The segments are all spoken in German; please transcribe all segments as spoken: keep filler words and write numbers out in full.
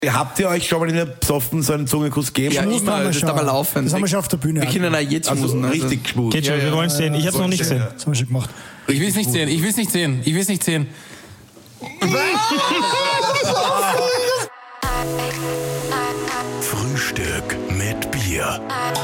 Habt ihr euch schon mal in der Besoffen so einen Zungenkuss gegeben? Ja, Schmusen immer, haben wir das schon. ist aber laufen. Das haben wir schon auf der Bühne. Wir können auch jetzt Also schmusen. Also. richtig geschmust. Geht schon, Ja, wir ja. wollen es sehen. Ich habe es noch nicht gesehen. Das haben wir schon gemacht. Ich will es nicht sehen, ich will es nicht sehen, ich will es nicht sehen. Frühstück mit Bier.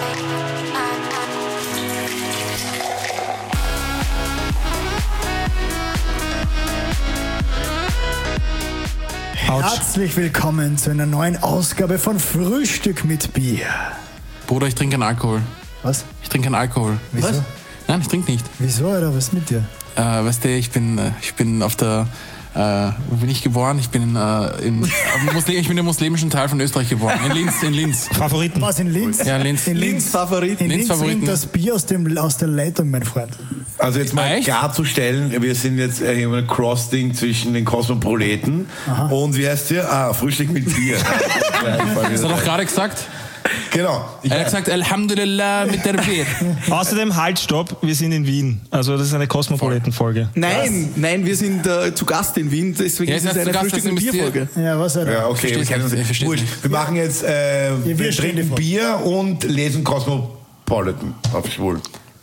Herzlich willkommen zu einer neuen Ausgabe von Frühstück mit Bier. Bruder, ich trinke keinen Alkohol. Was? Ich trinke keinen Alkohol. Wieso? Was? Nein, ich trinke nicht. Wieso, Alter? Was ist mit dir? Äh, weißt du, ich bin, äh, ich bin auf der, äh, wo bin ich geboren? Ich bin in, äh, in auf Muslim, ich bin im muslimischen Teil von Österreich geboren. In Linz, in Linz. Favoriten. Was, in Linz? Ja, Linz. In Linz, Linz Favorit. in Linz Linz Favoriten. rinnt das Bier aus, dem, aus der Leitung, mein Freund. Also jetzt mal Echt? klarzustellen, wir sind jetzt äh, im Crossding zwischen den Kosmopoliten und wie heißt ihr? Ah, Frühstück mit Bier. Das hat er doch gerade gesagt. Genau. Ich Er hat gesagt, Alhamdulillah mit der Bier. Außerdem, halt, stopp, wir sind in Wien. Also das ist eine Kosmopoliten-Folge. Nein, nein, wir sind äh, zu Gast in Wien, deswegen Ja, ist ihr es seid eine zu Gast, Frühstück mit das müsst ihr- Bier-Folge. Ja, was, Alter? ja, okay, wir Versteh's kennen uns. nicht, ich versteh's Wurscht. nicht. Wir machen jetzt, äh, wir wir stehen trinken vor. Bier und lesen Cosmopolitan auf Schwul.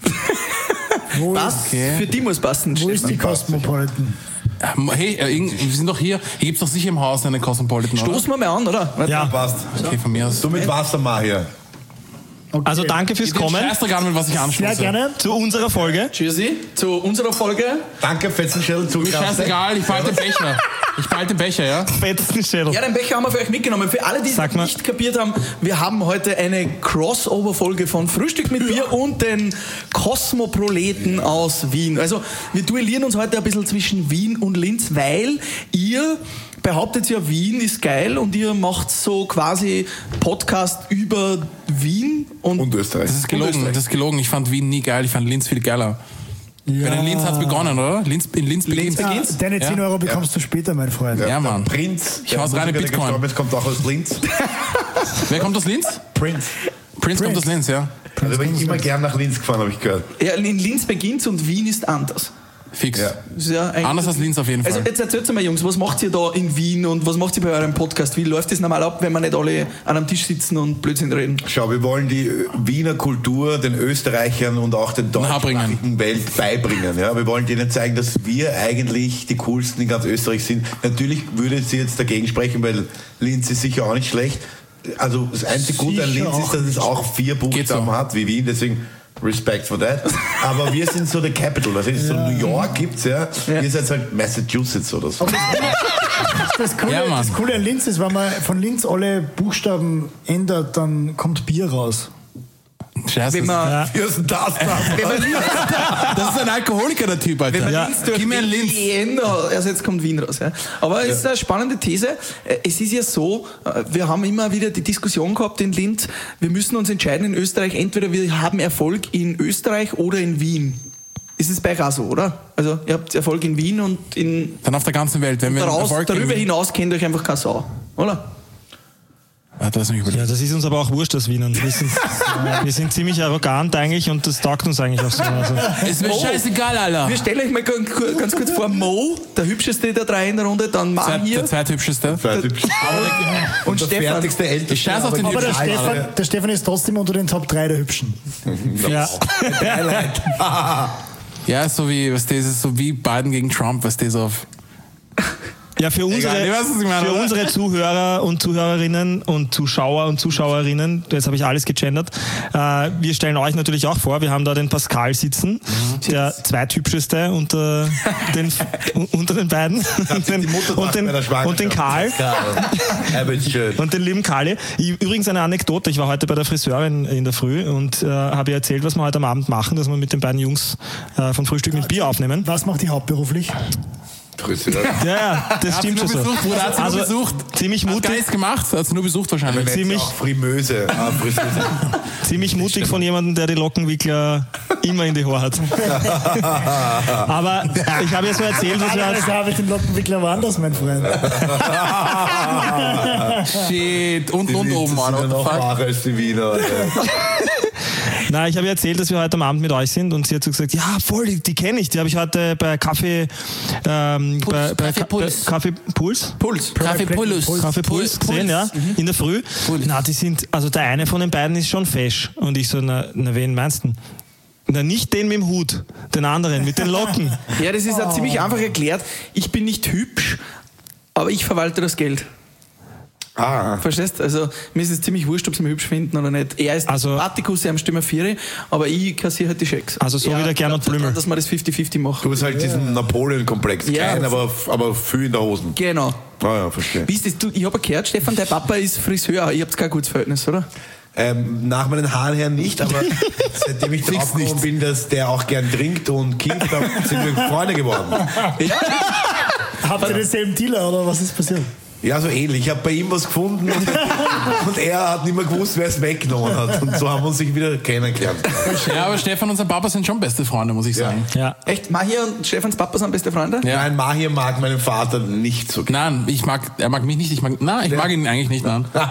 Wo, Was? ist, Für die muss passen. wo ist Stefan. die Cosmopolitan? Hey, äh, irgend- wir sind doch hier. Hier gibt es doch sicher im Haus einen Cosmopolitan, oder? Stoßen wir mal an, oder? Warte. Ja, Passt. Okay, von mir aus. Du mit Wasser mal hier. Okay. also danke fürs Den Kommen Scheißdreck an, mit was ich anstoße. Sehr gerne. zu unserer Folge. Tschüssi zu unserer Folge. Danke, Fetzenschädel, zu Mir scheißegal, ich behalte den Becher. Ich behalte den Becher, ja? Fetzen Schädel. Ja, den Becher haben wir für euch mitgenommen. Für alle, die es Sag mal. nicht kapiert haben, wir haben heute eine Crossover-Folge von Frühstück mit Bier und den Kosmoproleten aus Wien. Also wir duellieren uns heute ein bisschen zwischen Wien und Linz, weil ihr behauptet ja, Wien ist geil und ihr macht so quasi Podcast über Wien und, Und Österreich. Das ist gelogen, das ist gelogen. Ich fand Wien nie geil, ich fand Linz viel geiler. Ja. Weil in Linz hat es begonnen, oder? Linz, in Linz beginnt Ja, beginnt's? deine zehn Ja. Euro bekommst du später, mein Freund. Ja, Mann. Der Prinz, Ich der hau's rein in Musiker, der Bitcoin. gestorben ist, kommt auch aus Linz. Wer kommt aus Linz? Prinz. Prince, kommt aus Linz, ja. Also bin ich immer gern nach Linz gefahren, habe ich gehört. ja, in Linz beginnt und Wien ist anders. Fix. Ja. Das ist ja eigentlich- Anders als Linz auf jeden Fall. Also jetzt erzählt mal, Jungs, was macht ihr da in Wien und was macht ihr bei eurem Podcast? Wie läuft das normal ab, wenn wir nicht alle an einem Tisch sitzen und Blödsinn reden? Schau, wir wollen die Wiener Kultur den Österreichern und auch den deutschsprachigen Welt beibringen. Ja? Wir wollen denen zeigen, dass wir eigentlich die Coolsten in ganz Österreich sind. Natürlich würde sie jetzt dagegen sprechen, weil Linz ist sicher auch nicht schlecht. Also das einzige Gute an Sicher Linz ist, auch dass es auch vier Buchstaben so. hat wie Wien, deswegen Respect for that. Aber wir sind so der Capital. Also so New York gibt's ja. Ja. Ihr seid halt Massachusetts oder so. Das Coole, Ja, Mann. das Coole an Linz ist, wenn man von Linz alle Buchstaben ändert, dann kommt Bier raus. Scheiße. Wenn man, Ja. Fürsten das, wenn man Linz, Das ist ein Alkoholiker, der Typ, Alter. wenn man Ja. Linz durch Gib mir einen Linz. Wien, also jetzt kommt Wien raus. Ja. Aber es ist eine spannende These. Es ist ja so, wir haben immer wieder die Diskussion gehabt in Linz, wir müssen uns entscheiden in Österreich, entweder wir haben Erfolg in Österreich oder in Wien. Ist es bei euch auch so, oder? Also ihr habt Erfolg in Wien und in Dann auf der ganzen Welt. Wenn wir daraus, Erfolg darüber kriegen- hinaus kennt euch einfach keine Sau, oder? Warte, lass mich überlegen. Ja, das ist uns aber auch wurscht, das Wienern. Wir sind, wir sind ziemlich arrogant eigentlich und das taugt uns eigentlich auch so. Also, Ist mir scheißegal, Alter. Wir stellen euch mal ganz, ganz kurz vor, Mo, der hübscheste der drei in der Runde, dann Zweit, Mann hier der zweithübscheste. und der Stefan. fertigste älteste. Ich scheiß auf den Aber der Hübschen. Stefan, der Stefan ist trotzdem unter den Top drei der Hübschen. ja. Ja, so wie, was das ist, so wie Biden gegen Trump, was das auf. Ja, für unsere, Egal, ich weiß, was ich meine, für oder? unsere Zuhörer und Zuhörerinnen und Zuschauer und Zuschauerinnen, jetzt habe ich alles gegendert, äh, wir stellen euch natürlich auch vor, wir haben da den Pascal sitzen, der zweithübscheste unter den, unter den beiden und den, und den, und den Karl Aber ist schön. und den lieben Kali. Übrigens eine Anekdote, ich war heute bei der Friseurin in der Früh und äh, habe ihr erzählt, was wir heute am Abend machen, dass wir mit den beiden Jungs äh, von Frühstück mit Bier aufnehmen. Was macht die hauptberuflich? Friseur. Ja, ja, das Hat sie stimmt nur schon so. besucht, Bruder, hat sie Also, nur besucht. ziemlich Hat gar mutig, nichts gemacht, hat sie nur besucht wahrscheinlich. Ziemlich- Auch Frimöse. Ah, Friseur. ziemlich mutig von jemandem, der die Lockenwickler immer in die Haare hat. Aber ich habe ja so erzählt, was wir Also als, habe ich den Lockenwickler woanders, mein Freund. Shit, unten und oben, Mann. Das sind ja What the noch fuck? wahrer als die Wiener. Alter. Nein, ich habe ihr erzählt, dass wir heute am Abend mit euch sind und sie hat so gesagt, ja voll, die, die kenne ich, die habe ich heute bei Kaffee ähm, Puls, bei, bei Kaffee Puls. Kaffee Puls? Puls. Kaffee Puls. Kaffee Puls gesehen, ja, mhm. in der Früh. Puls. Na, die sind, also der eine von den beiden ist schon fesch und ich so, na, na wen meinst du? Na, nicht den mit dem Hut, den anderen, mit den Locken. Ja, das ist ja oh. ziemlich einfach erklärt. Ich bin nicht hübsch, aber ich verwalte das Geld. Ah. Verstehst? Also, mir ist es ziemlich wurscht, ob sie mich hübsch finden oder nicht. Er ist also, Atticus, er am Stimme vier, aber ich kassiere halt die Schecks. Also, so ja, wie der Gernot Blümel. Dass wir das fünfzig fünfzig machen. Du hast halt ja. diesen Napoleon-Komplex. Ja. Klein, aber, aber viel in der Hosen. Genau. Ah, ja, verstehe. Wie ist das? Du, ich habe gehört, Stefan, dein Papa ist Friseur. Ihr habt kein gutes Verhältnis, oder? Ähm, nach meinen Haaren her nicht, aber seitdem ich draufgekommen bin, dass der auch gern trinkt und kifft, sind wir Freunde geworden. Ja. Habt ihr denselben Dealer oder was ist passiert? Ja, so ähnlich. Ich habe bei ihm was gefunden und, und er hat nicht mehr gewusst, wer es weggenommen hat. Und so haben wir uns sich wieder kennengelernt. Ja, aber Stefan und sein Papa sind schon beste Freunde, muss ich sagen. Ja. Ja. Echt? Mahir und Stefans Papa sind beste Freunde? Ja. Nein, Mahir mag meinen Vater nicht so gerne. Nein, ich mag, er mag mich nicht. Ich mag, nein, ich ja. mag ihn eigentlich nicht. Nein. Das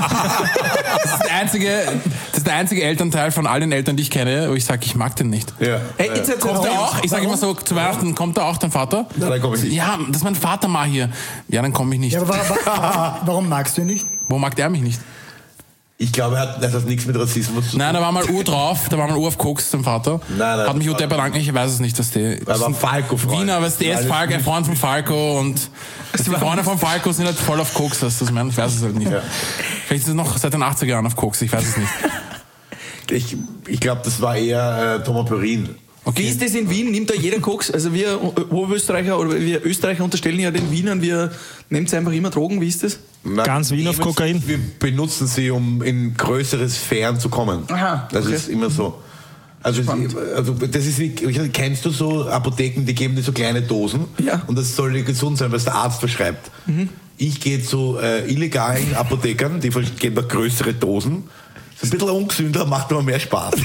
ist der einzige, das ist der einzige Elternteil von all den Eltern, die ich kenne, wo ich sage, ich mag den nicht. Ja. Hey, jetzt ja. Kommt er auch? Ich sage immer so, zu Weihnachten, kommt da auch dein Vater? Ja, dann komme ich nicht. Ja, das ist mein Vater Mahir. Ja, dann komme ich nicht. Ja, aber warum, warum magst du ihn nicht? Wo mag der mich nicht? Ich glaube, er hat, das hat nichts mit Rassismus zu tun. Nein, da war mal Uhr drauf, da war mal Uhr auf Koks, sein Vater. Nein, nein, hat mich Uhr bedankt, ich weiß es nicht, dass der... Er war Falco-Freund. Wiener, aber der ist Falco, ein Freund von Falco und die Freunde von Falco sind halt voll auf Koks, das ist mein, ich weiß es halt nicht. Ja. Vielleicht ist es noch seit den achtziger Jahren auf Koks, ich weiß es nicht. Ich, ich glaube, das war eher äh, Thomas Perrin. Okay. Wie ist das in Wien? Nimmt da jeder Koks? Also wir Oberösterreicher oder wir Österreicher unterstellen ja den Wienern, wir nehmen einfach immer Drogen. Wie ist das? Na, Ganz Wien auf Kokain? Wir benutzen sie, um in größere Sphären zu kommen. Aha, das okay. ist immer so. Also, also das ist wie, kennst du so Apotheken, die geben dir so kleine Dosen ja. und das soll dir gesund sein, was der Arzt verschreibt. Mhm. Ich gehe zu äh, illegalen Apothekern, die geben da größere Dosen. Ein bisschen ungesünder, macht aber mehr Spaß.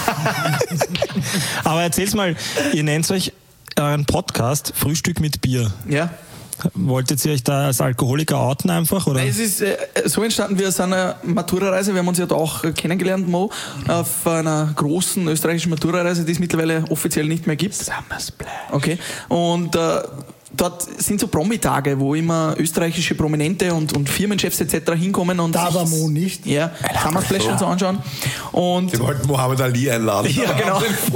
Aber erzähl's mal, ihr nennt euch euren Podcast Frühstück mit Bier. Ja. Wolltet ihr euch da als Alkoholiker outen einfach? Oder? Nein, es ist äh, so entstanden, wir sind eine Matura-Reise, wir haben uns ja da auch kennengelernt, Mo, auf einer großen österreichischen Matura-Reise, die es mittlerweile offiziell nicht mehr gibt. Summersplash. Okay. Und äh, dort sind so Promi-Tage, wo immer österreichische Prominente und, und Firmenchefs et cetera hinkommen und da war Mo nicht. Ja, Summersplash und so anschauen. Und die wollten Mohammed Ali einladen. Ja, genau.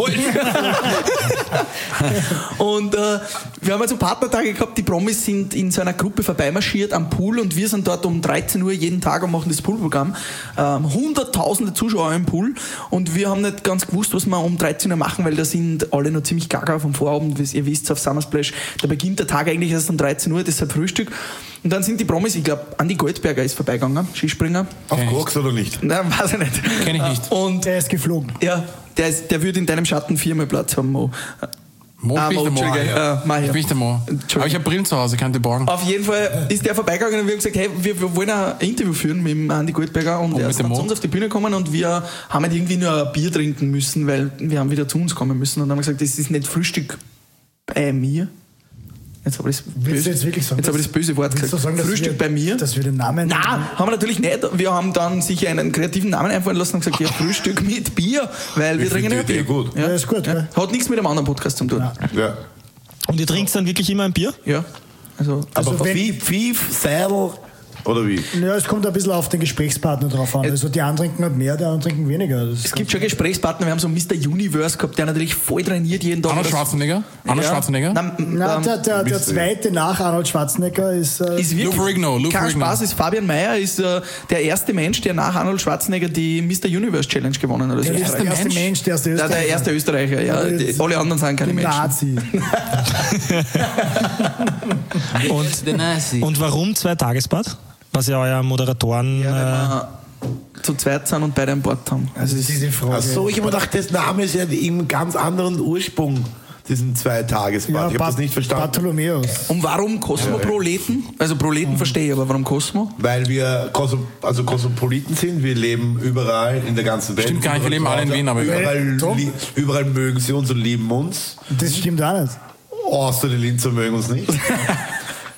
Und äh, wir haben also Partnertage gehabt, die Promis sind in so einer Gruppe vorbeimarschiert am Pool und wir sind dort um dreizehn Uhr jeden Tag und machen das Poolprogramm. Ähm, hunderttausende Zuschauer im Pool und wir haben nicht ganz gewusst, was wir um dreizehn Uhr machen, weil da sind alle noch ziemlich gaga vom Vorabend, wie ihr wisst, auf Summersplash. Da beginnt der Tag eigentlich erst um dreizehn Uhr, deshalb Frühstück. Und dann sind die Promis, ich glaube, Andi Goldberger ist vorbeigegangen, Skispringer. Auf Koks oder nicht? Nein, weiß ich nicht. Kenn ich nicht. Und der ist geflogen. Ja, der, ist, der würde in deinem Schatten viermal Platz haben, Mo. Mo, ah, bin Mo, ich der Mo. ja. äh, ich bin ich der Mo. Aber ich habe Brillen zu Hause, kann die borgen. Auf jeden Fall ist der vorbeigegangen und wir haben gesagt, hey, wir, wir wollen ein Interview führen mit dem Andi Goldberger und, und er ist zu uns auf die Bühne gekommen und wir haben halt irgendwie nur ein Bier trinken müssen, weil wir haben wieder zu uns kommen müssen und haben gesagt, das ist nicht Frühstück bei mir. Jetzt habe ich das böse, jetzt wirklich sagen, jetzt habe ich das böse Wort gesagt. Sagen, Frühstück wir, bei mir. Dass wir den Namen... Nein, haben wir natürlich nicht. Wir haben dann sich einen kreativen Namen einfallen lassen und gesagt, ja, Frühstück mit Bier, weil wir trinken ja Bier. Gut. Ja, ist gut. Ja. Hat nichts mit einem anderen Podcast zu tun. Ja. Ja. Und ihr trinkt dann wirklich immer ein Bier? Ja. Also, aber also Pfiff, Pfiff, Seidel oder wie? Ja, es kommt ein bisschen auf den Gesprächspartner drauf an. Also die einen trinken halt mehr, die anderen trinken weniger. Das es gibt schon Gesprächspartner, wir haben so Mister Universe gehabt, der natürlich voll trainiert jeden Tag. Arnold Schwarzenegger? Arnold ja. Schwarzenegger? Na, Na, der, der, der zweite nach Arnold Schwarzenegger ist... Äh, ist wirklich, Lou Ferrigno. Lou kein Ferrigno. Spaß, ist Fabian Mayer, ist äh, der erste Mensch, der nach Arnold Schwarzenegger die Mister Universe Challenge gewonnen hat. Der, Der erste, erste Mensch, der erste Österreicher. Der erste Österreicher, ja. ja die, alle anderen sind keine Menschen. Nazi. und, und warum zwei Tagesbad? Was ja euer Moderatoren... Ja, äh, zu zweit sind und beide an Bord haben. Also ist diese Frage. Achso, ich habe gedacht, das Name ist ja im ganz anderen Ursprung, diesen Zwei-Tagesbad. Ja, ich habe das nicht verstanden. Bartholomäus. Und warum Kosmoproleten? Also Proleten mhm. verstehe ich, aber warum Kosmo? Weil wir Kosmo, also Kosmopoliten sind, wir leben überall in der ganzen Welt. Stimmt gar nicht, wir leben alle in Wien, aber überall, li- überall mögen sie uns und lieben uns. Das stimmt auch nicht. Außer die Linzer mögen uns nicht.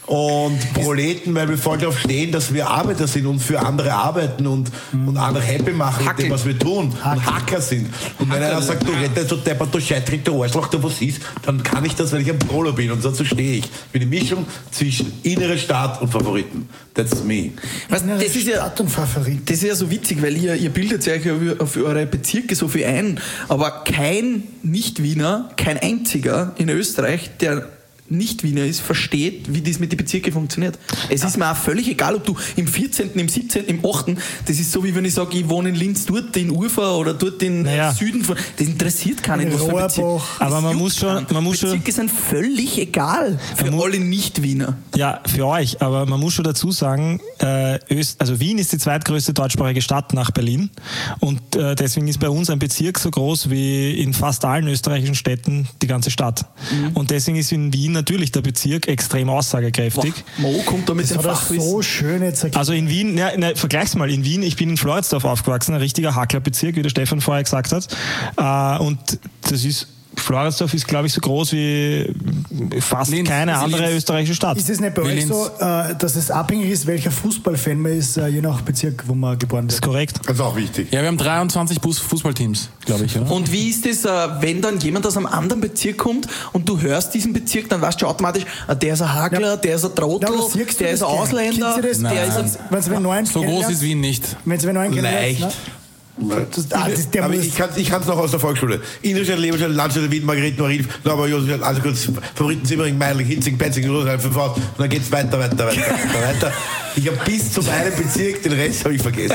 Und Proleten, weil wir voll darauf stehen, dass wir Arbeiter sind und für andere arbeiten und, mhm. und andere happy machen mit dem, was wir tun. Hackel. Und Hacker sind. Und wenn einer sagt, du redest, du deppert, du Scheitrig, du Arschloch, du was ist, dann kann ich das, weil ich ein Prolo bin. Und dazu stehe ich. Ich bin eine Mischung zwischen innere Stadt und Favoriten. That's me. Was, das ist ja, Stadt und Favorit. Das ist ja so witzig, weil ihr, ihr bildet euch ja auf eure Bezirke so viel ein, aber kein Nicht-Wiener, kein einziger in Österreich, der Nicht-Wiener ist, versteht, wie das mit den Bezirken funktioniert. Es ist mir auch völlig egal, ob du im vierzehnten, im siebzehnten, im achten Das ist so, wie wenn ich sage, ich wohne in Linz, dort in Ufer oder dort in naja. Süden von. Das interessiert keinen, was für ein Bezirk. Aber man muss schon, man muss schon. Bezirke sind völlig egal für alle Nicht-Wiener. Ja, für euch. Aber man muss schon dazu sagen, äh, Öst, also Wien ist die zweitgrößte deutschsprachige Stadt nach Berlin. Und äh, deswegen ist bei uns ein Bezirk so groß wie in fast allen österreichischen Städten die ganze Stadt. Mhm. Und deswegen ist in Wien natürlich der Bezirk extrem aussagekräftig. Wow. Mo kommt da mit dem Fachwissen. So schön jetzt erklärt. Also in Wien, ne, ne, vergleich's mal, in Wien, ich bin in Floridsdorf aufgewachsen, ein richtiger Hacklerbezirk, wie der Stefan vorher gesagt hat. Äh, und das ist Floridsdorf ist, glaube ich, so groß wie fast Linz, keine andere Linz. österreichische Stadt. Ist es nicht bei wie euch Linz. so, äh, dass es abhängig ist, welcher Fußballfan man ist, äh, je nach Bezirk, wo man geboren wird? Das ist korrekt. Das ist auch wichtig. Ja, wir haben dreiundzwanzig Fußballteams, glaube ich. Oder? Und wie ist das, äh, wenn dann jemand aus einem anderen Bezirk kommt und du hörst diesen Bezirk, dann weißt du automatisch, äh, der ist ein Hackler, ja. der ist ein Trottel, ja, der ist ein Ausländer, der ist ein... So groß ist Wien nicht. Wenn's Leicht. Das, ah, das, aber ich kann es ich noch aus der Volksschule. Ingolstadt, Leberstadt, Landstadt, Wien, Margareten, Marin, Neubau, Josef, also kurz, Favoriten, Simmering, Meidling, Hitzing, Petzing, Rosenheim, fünf und dann geht's weiter, weiter, weiter, weiter, weiter. Ich habe bis zum einen Bezirk, den Rest habe ich vergessen.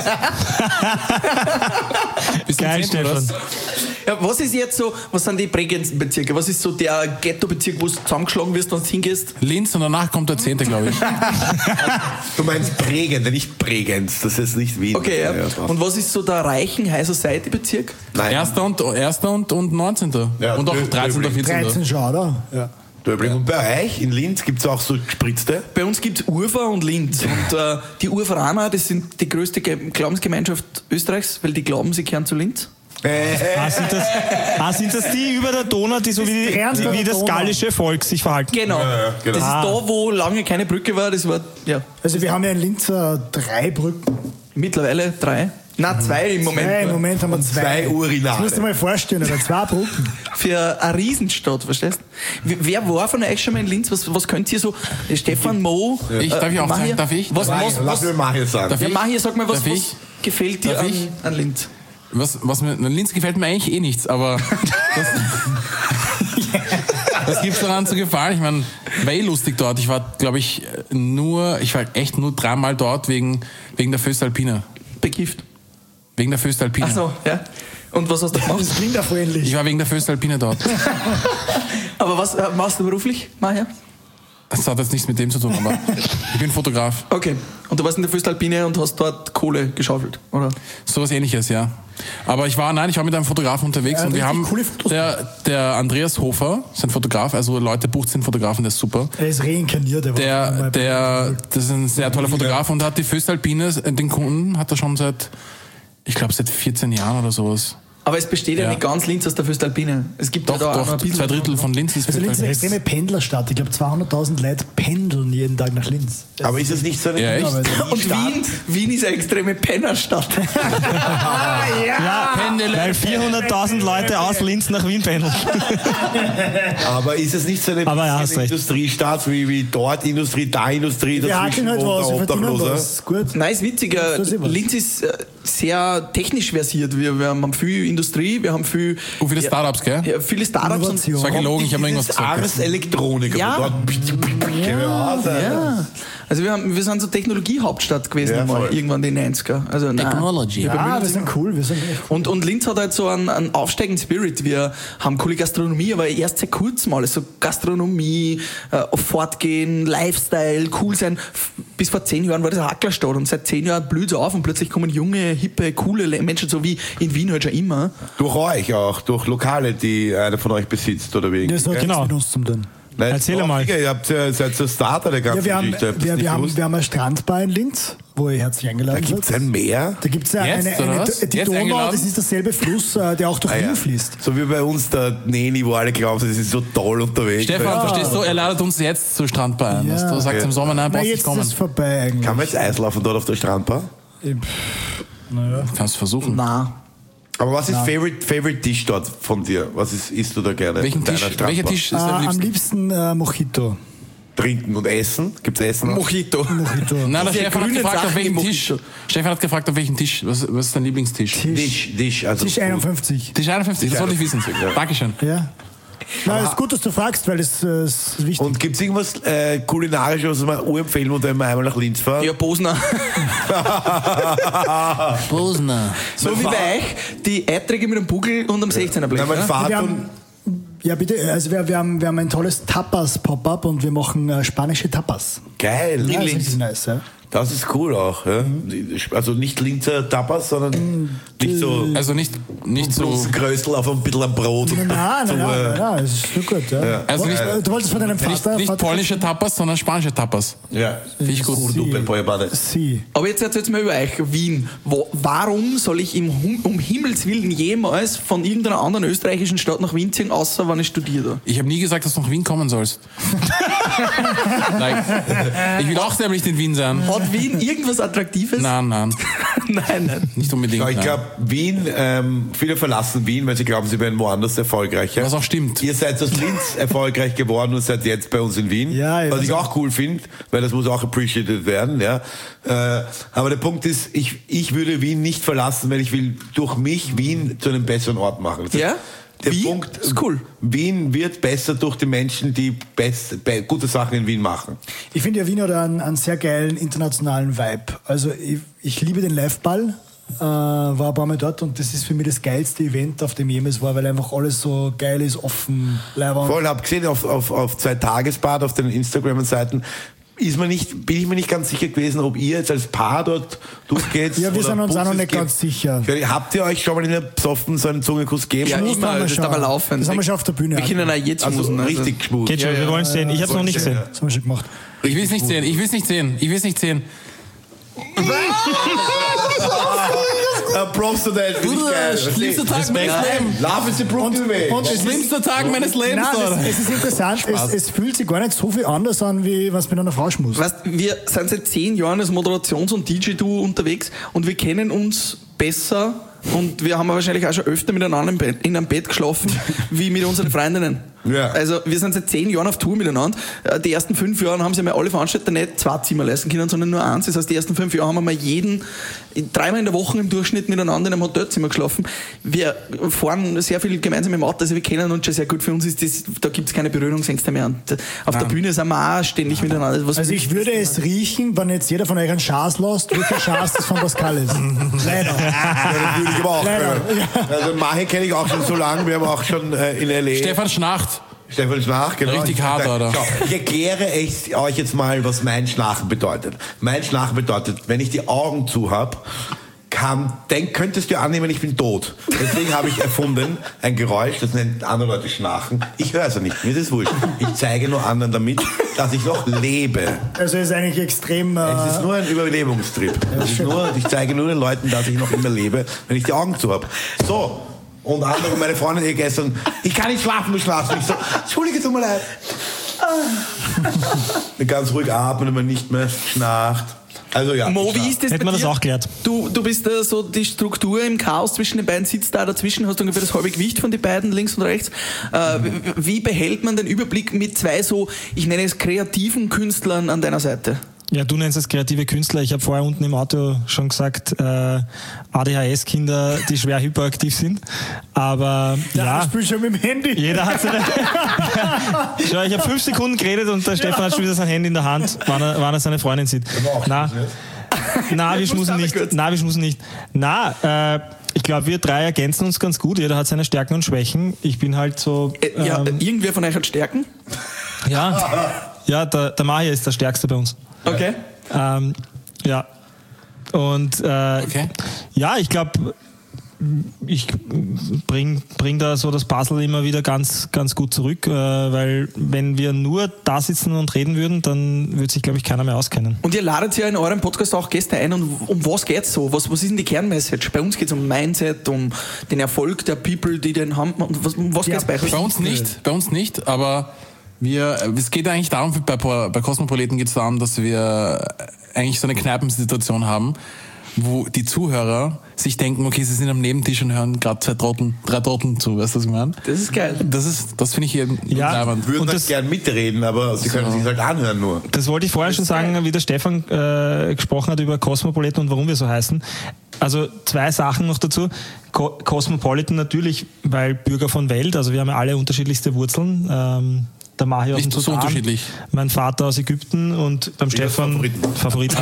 Geil, Stefan. Ja, was ist jetzt so, was sind die prägendsten Bezirke? Was ist so der Ghetto-Bezirk, wo du zusammengeschlagen wirst, wenn du hingehst? Linz und danach kommt der zehnte, glaube ich. Du meinst prägend, nicht Bregenz, das ist nicht Wien. Okay, ja. Und was ist so der reichen High Society-Bezirk? Erster und, erster und, und neunzehnter. Ja, und auch dreizehnter, vierzehnter. dreizehn schon, oder? Ja. Döbling. Und bei euch in Linz gibt es auch so Gespritzte? Bei uns gibt es Urfer und Linz. Und äh, die Urferaner, das sind die größte Glaubensgemeinschaft Österreichs, weil die glauben, sie gehören zu Linz. Ah, sind, das, ah, sind das die über der Donau, die so wie, die, wie das gallische Volk sich verhalten? Genau. Ja, ja, genau. Das ist ah. da, wo lange keine Brücke war. Das war ja. Also wir haben ja in Linz uh, drei Brücken. Mittlerweile drei. Nein, zwei im Moment. Zwei, Im Moment haben wir zwei. Zwei Urinale. Das musst du mal vorstellen, oder zwei Brücken. Für eine Riesenstadt, verstehst du? Wer war von euch schon mal in Linz? Was, was könnt ihr so? Stefan, Mo? Ich, äh, darf ich auch Mahir? sagen? Darf ich? Was, was, was, Lass mir Mahir sagen. Darf ja, Mahir, sag mal, was, was gefällt dir an, an Linz? Was, was mir, an Linz gefällt mir eigentlich eh nichts, aber das, das gibt's daran zu gefallen. Ich meine, war eh lustig dort. Ich war, glaube ich, nur, ich war echt nur dreimal dort wegen, wegen der Föstalpina. Bekifft? Wegen der Föstalpina. Ach so, ja. Und was hast du gemacht? Das klingt auch ähnlich. Ich war wegen der Föstalpina dort. Aber was äh, machst du beruflich, Mahir? Das hat jetzt nichts mit dem zu tun, aber ich bin Fotograf. Okay. Und du warst in der Föstalpine und hast dort Kohle geschaufelt, oder? So was Ähnliches, ja. Aber ich war, nein, ich war mit einem Fotografen unterwegs ja, und wir haben, der, der Andreas Hofer, ist ein Fotograf, also Leute, bucht den Fotografen, der ist super. Er ist reinkarniert. Der, der, der das ist ein sehr toller Fotograf und hat die Föstalpine, den Kunden, hat er schon seit, ich glaube, seit vierzehn Jahren oder sowas. Aber es besteht ja, ja nicht ganz Linz aus der Föstalpine. Es gibt doch, ja da doch, ein zwei Drittel von Linz ist also Linz ist eine extreme Pendlerstadt. Ich glaube, zweihunderttausend Leute pendeln jeden Tag nach Linz. Das aber ist es nicht so eine ja, Und Wien, Wien ist eine extreme Pennerstadt. ah, ja, ja weil vierhunderttausend Leute aus Linz nach Wien pendeln. Aber ist es nicht so eine, aber ja, eine Industriestadt wie, wie dort Industrie, da Industrie, dazwischen halt was, Obdachloser? Gut. Nein, ist witziger. Linz ist sehr technisch versiert. Wir, wir haben viel Industrie, wir haben viel... Und viele Startups, gell? Ja, viele Startups. Und das war gelogen, ich habe noch irgendwas gesagt. Ars Electronica. Ja. Dort ja. ja. Also wir, haben, wir sind so Technologie-Hauptstadt gewesen ja, mal, irgendwann in den neunziger. Also, Technology. Nein, ja, wir sind cool. Wir sind cool. Und, und Linz hat halt so einen, einen aufsteigenden Spirit. Wir haben coole Gastronomie, aber erst seit kurzem alles. So Gastronomie, äh, fortgehen, Lifestyle, cool sein. Bis vor zehn Jahren war das eine Hacklerstadt und seit zehn Jahren blüht es auf und plötzlich kommen junge, hippe, coole Menschen, so wie in Wien halt schon immer. Durch euch auch, durch Lokale, die einer von euch besitzt, oder wie? Das hat genau. mit uns zum tun. Nein, erzähl mal. Ihr habt ja, seid der Starter der ganzen ja, wir haben, Geschichte. Wir, wir, haben, wir haben eine Strandbar in Linz wo ihr herzlich eingeladen Da seid. gibt es ein Meer. Da gibt es ja Jetzt, eine, oder eine, was? die Jetzt Donau, eingeladen? das ist derselbe Fluss, äh, der auch durch Ah, Wien ja. fließt. So wie bei uns der Neni, wo alle glauben, sie sind so toll unterwegs. Stefan, verstehst du, er ladet uns jetzt zur Strandbar ein. Ja. Du sagst Ja. im Sommer, nein, Na, brauchst nicht jetzt kommen. ist es vorbei eigentlich. Kann man jetzt Eislaufen dort auf der Strandbar? Naja. Kannst versuchen. Na. Aber was ist Favorite, Favorite Dish dort von dir? Was ist, isst du da gerne? Welchen in deiner Tisch, Strandbar? welcher Tisch ist Äh, am am liebsten? liebsten äh, Mojito. Trinken und Essen? Gibt's Essen? noch? Mojito. Mojito. Nein, der Die Stefan hat grünen gefragt, auf Sachen welchen im Tisch. Mojito. Stefan hat gefragt, auf welchen Tisch. Was, was ist dein Lieblingstisch? Tisch, Dish, Dish, also Tisch einundfünfzig. Tisch einundfünfzig, das wollte ich wissen. Dankeschön. Ja. Na, ist gut, dass du fragst, weil das äh, ist wichtig. Und gibt's irgendwas äh, kulinarisches, was wir urempfehlen, und wenn wir einmal nach Linz fahren? Ja, Bosner. Bosner. So wie bei euch, die Eiträge mit dem Bugel und am sechzehner Blech. Na, mein ne? Vater wir und haben, ja, bitte, also wir, wir, haben, wir haben ein tolles Tapas-Pop-Up und wir machen äh, spanische Tapas. geil. Ja, das ist Linz. richtig nice, ja. Das ist cool auch. Ja? Also nicht Linzer Tapas, sondern nicht so Also nicht, nicht so. Brustkröstel auf ein bisschen am Brot. Nein, nein, So, nein, äh, nein, nein, das ist so gut, ja. Also nicht, Äh, du wolltest von deinem nicht, Vater... nicht Vater polnische Tapas, sondern spanische Tapas. Ja, Finde ich gut. Urdupe, Feuerbade. Sie. Aber jetzt erzählt mir über euch, Wien. Wo, warum soll ich im, Hum- um Himmels Willen jemals von irgendeiner anderen österreichischen Stadt nach Wien ziehen, außer wenn ich studiere? Ich habe nie gesagt, dass du nach Wien kommen sollst. Nein. Ich will auch selber nicht in Wien sein. Hat Wien irgendwas Attraktives? Nein, nein. nein, nein. Nicht unbedingt. Ja, ich nein. glaube, Wien, ähm, viele verlassen Wien, weil sie glauben, sie werden woanders erfolgreicher. Was auch stimmt. Ihr seid aus Linz erfolgreich geworden und seid jetzt bei uns in Wien. Ja, ja, was ich also- auch cool finde, weil das muss auch appreciated werden. Ja. Äh, aber der Punkt ist, ich, ich würde Wien nicht verlassen, weil ich will durch mich Wien zu einem besseren Ort machen. Das heißt, Ja? Der Wie? Punkt, Ist cool. Wien wird besser durch die Menschen, die best, be, gute Sachen in Wien machen. Ich finde ja Wien hat einen, einen sehr geilen internationalen Vibe. Also ich, ich liebe den Liveball, äh, war ein paar Mal dort und das ist für mich das geilste Event, auf dem ich jemals war, weil einfach alles so geil ist, offen, leibend. Voll, hab gesehen auf, auf, auf zwei Tagesbad auf den Instagram-Seiten, ist man nicht, bin ich mir nicht ganz sicher gewesen, ob ihr jetzt als Paar dort durchgeht. Ja, wir oder sind uns auch noch Busses nicht gibt. ganz sicher. Habt ihr euch schon mal in der Psoffen so einen Zungenkuss gegeben? Ja, Schmusen immer, haben wir das ist schon. aber laufen. Das haben wir schon auf der Bühne. Wir können auch jetzt Also schmusen. Also. richtig geschmust. Geht schon, wir wollen es sehen. Ich habe es noch nicht gesehen. Das haben wir schon gemacht. Ich will es nicht sehen. Ich will es nicht sehen. Ich will es nicht sehen. Uh, Props to that, finde ich geil. Schlimmster Tag meines Lebens. Love is the Brooklyn way. Und es ist, Schlimmster Tag meines Lebens, nein, oder? es, es ist interessant, es, es fühlt sich gar nicht so viel anders an, wie was mit einer Frau schmust. Weißt, wir sind seit zehn Jahren als Moderations- und D J-Duo unterwegs und wir kennen uns besser und wir haben wahrscheinlich auch schon öfter miteinander im Bett, in einem Bett geschlafen, wie mit unseren Freundinnen. Ja. Also wir sind seit zehn Jahren auf Tour miteinander. Die ersten fünf Jahre haben sich mal alle Veranstalter nicht zwei Zimmer leisten können, sondern nur eins. Das heißt, die ersten fünf Jahre haben wir mal jeden, dreimal in der Woche im Durchschnitt miteinander in einem Hotelzimmer geschlafen. Wir fahren sehr viel gemeinsam im Auto, also wir kennen uns schon sehr gut. Für uns ist das, da gibt es keine Berührungsängste mehr. Und auf der Bühne sind wir auch ständig miteinander. Was Also ich würde es riechen, wenn jetzt jeder von euch einen Schaß lässt, welcher Schaß das von Pascal ist. Leider. Ja, das würde ich aber auch. Leider, äh, Also Mahe kenne ich auch schon so lange, wir haben auch schon äh, in L A. Stefan Schnacht. Stefan Schnach, genau. Richtig hart, oder? Schau, ich erkläre echt euch jetzt mal, was mein Schnarchen bedeutet. Mein Schnarchen bedeutet, wenn ich die Augen zu hab, kann, denk, könntest du annehmen, ich bin tot. Deswegen habe ich erfunden, ein Geräusch, das nennt andere Leute Schnarchen. Ich höre es ja nicht, mir ist es wurscht. Ich zeige nur anderen damit, dass ich noch lebe. Also es ist eigentlich extrem... Äh, Es ist nur ein Überlebungstrip. Es ist nur, ich zeige nur den Leuten, dass ich noch immer lebe, wenn ich die Augen zu habe. So. Und andere, meine Freundin hier gestern, ich kann nicht schlafen, du schlafst nicht. So, Entschuldige, tut mir leid. Ganz ruhig atmen, wenn man nicht mehr schnarcht. Also ja. Mo, wie ist das Hätten bei wir das dir? auch geklärt. Du, du bist äh, so die Struktur im Chaos zwischen den beiden, sitzt da dazwischen, hast ungefähr das halbe Gewicht von den beiden, links und rechts. Äh, Mhm. wie, wie behält man den Überblick mit zwei so, ich nenne es kreativen Künstlern an deiner Seite? Ja, du nennst es kreative Künstler. Ich habe vorher unten im Auto schon gesagt, äh, A D H S-Kinder, die schwer hyperaktiv sind. Aber ja, ja, ich spiele schon mit dem Handy. jeder hat seine... Schau, ich habe fünf Sekunden geredet und der Stefan hat schon wieder sein Handy in der Hand, wann er, wann er seine Freundin sieht. Na, na, wir schmusen nicht. Na, wir schmusen nicht. Na, äh, ich glaube, wir drei ergänzen uns ganz gut. Jeder hat seine Stärken und Schwächen. Ich bin halt so... Äh, ja, ähm, irgendwer von euch hat Stärken? ja, ja, der, der Maja ist der Stärkste bei uns. Okay. Ähm, ja. Und äh, Okay. ja, ich glaube, ich bringe bring da so das Puzzle immer wieder ganz, ganz gut zurück, äh, weil wenn wir nur da sitzen und reden würden, dann würde sich, glaube ich, keiner mehr auskennen. Und ihr ladet ja in eurem Podcast auch Gäste ein. Und um was geht's so? Was, was ist denn die Kernmessage? Bei uns geht es um Mindset, um den Erfolg der People, die den haben. Was, um was ja, geht's bei euch? Bei uns nicht, bei uns nicht, aber wir, es geht eigentlich darum, bei, bei Kosmopoliten geht es darum, dass wir eigentlich so eine Kneipensituation haben, wo die Zuhörer sich denken, okay, sie sind am Nebentisch und hören gerade zwei Trotteln, drei Trotteln zu, weißt du, was ich meine? Das ist geil. Das ist, das finde ich hier ja, leibend. Würden und das gern mitreden, aber sie können so. sich halt anhören nur. Das wollte ich vorher schon sagen, wie der Stefan äh, gesprochen hat über Cosmopolitan und warum wir so heißen. Also zwei Sachen noch dazu. Co- Cosmopolitan natürlich, weil Bürger von Welt, also wir haben ja alle unterschiedlichste Wurzeln. Ähm, Der Mahi aus dem Sudan, so unterschiedlich. Mein Vater aus Ägypten und beim ich Stefan Favoriten. Favoriten.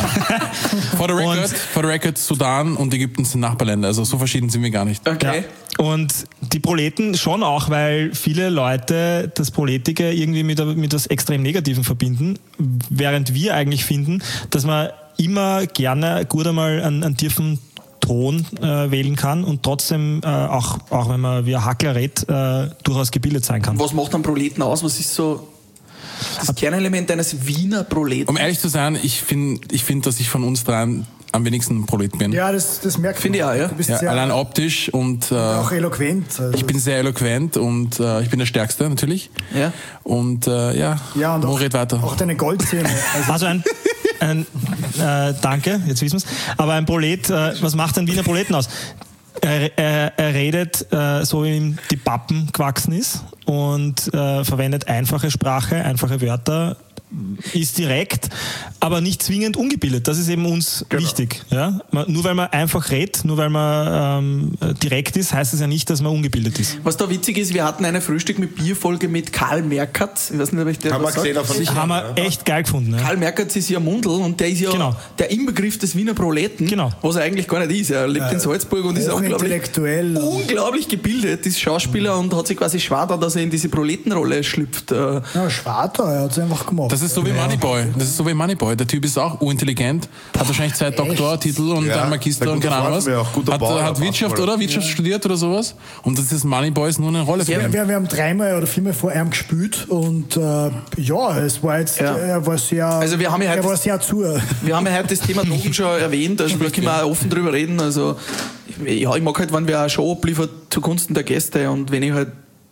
uh, for, the record, for the record, Sudan und Ägypten sind Nachbarländer, also so verschieden sind wir gar nicht. Okay. Ja. Und die Proleten schon auch, weil viele Leute das Proletige irgendwie mit, mit etwas extrem Negativen verbinden, während wir eigentlich finden, dass man immer gerne gut einmal einen, einen tiefen Ton äh, wählen kann und trotzdem, äh, auch, auch wenn man wie ein Hackler redet, äh, durchaus gebildet sein kann. Was macht einen Proleten aus? Was ist so das Kernelement eines Wiener Proleten? Um ehrlich zu sein, ich finde, ich find, dass ich von uns dreien am wenigsten Prolet bin. Ja, das, das merkt man. Finde ich auch, ja. Du bist Ja, sehr, allein optisch und äh, auch eloquent. Also ich bin sehr eloquent und äh, ich bin der Stärkste natürlich. Ja. Und äh, ja, ja, und Mo auch, red weiter. auch deine Goldzähne. Also, Also ein, ein äh, danke, jetzt wissen wir es. Aber ein Prolet, äh, was macht ein Wiener Proleten aus? Er, er, er redet äh, so, wie ihm die Pappen gewachsen ist und äh, verwendet einfache Sprache, einfache Wörter, ist direkt, aber nicht zwingend ungebildet. Das ist eben uns genau. wichtig. Ja? Man, nur weil man einfach redet, nur weil man ähm, direkt ist, heißt es ja nicht, dass man ungebildet ist. Was da witzig ist, wir hatten eine Frühstück mit Bier-Folge mit Karl Merkert. Ich weiß nicht, ob ich der haben was wir gesehen auf sagt. Haben wir echt geil gefunden. Ja. Karl Merkert ist ja Mundl und der ist ja genau. der Inbegriff des Wiener Proleten, genau. was er eigentlich gar nicht ist. Er lebt ja, in Salzburg und ist unglaublich, intellektuell. unglaublich gebildet, ist Schauspieler mhm. und hat sich quasi schwadert, dass er in diese Proletenrolle schlüpft. Ja, schwadert, er hat es einfach gemacht. Das ist so wie ja. Moneyboy. Das ist so wie Moneyboy. Der Typ ist auch urintelligent, hat wahrscheinlich zwei Doktortitel und ja, einen Magister und keine Ahnung was. Hat, Bauer, hat Wirtschaft oder Wirtschaft ja. studiert oder sowas. Und das ist Moneyboy ist nur eine Rolle für ja, ihn. Wir, wir haben dreimal oder viermal vor ihm gespielt und äh, ja, es war jetzt, ja. er war sehr, also wir haben ja er heute war sehr zu. Wir haben ja heute das Thema Drogen schon erwähnt, also da können wir auch offen drüber reden. Also ja, ich mag halt, wenn wir auch schon abliefern zugunsten der Gäste und wenn ich halt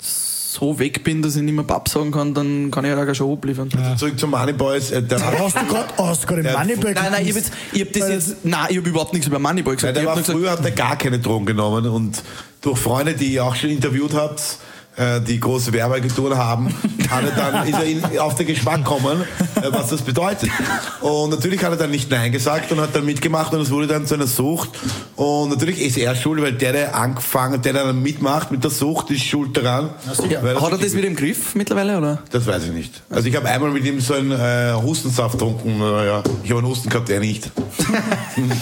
so weg bin, dass ich nicht mehr Papp sagen kann, dann kann ich halt auch schon abliefern. Ja. Zurück zum Moneyboys. Äh, hast du gerade den Moneyboy Nein, nein, ich habe hab das jetzt, nein, ich habe überhaupt nichts über Moneyboy gesagt. Nein, der ich war früher hat er gar keine Drogen genommen und durch Freunde, die ihr auch schon interviewt habt, die große Werbeagenturen haben, hat er dann, ist er in, auf den Geschmack gekommen, was das bedeutet. Und natürlich hat er dann nicht Nein gesagt und hat dann mitgemacht und es wurde dann zu einer Sucht. Und natürlich ist er schuld, weil der, der angefangen, der dann mitmacht mit der Sucht, ist schuld daran. Ja, hat er das wieder im Griff mittlerweile, oder? Das weiß ich nicht. Also ich habe einmal mit ihm so einen äh, Hustensaft getrunken. Äh, ja. Ich habe einen Husten gehabt, er nicht. Und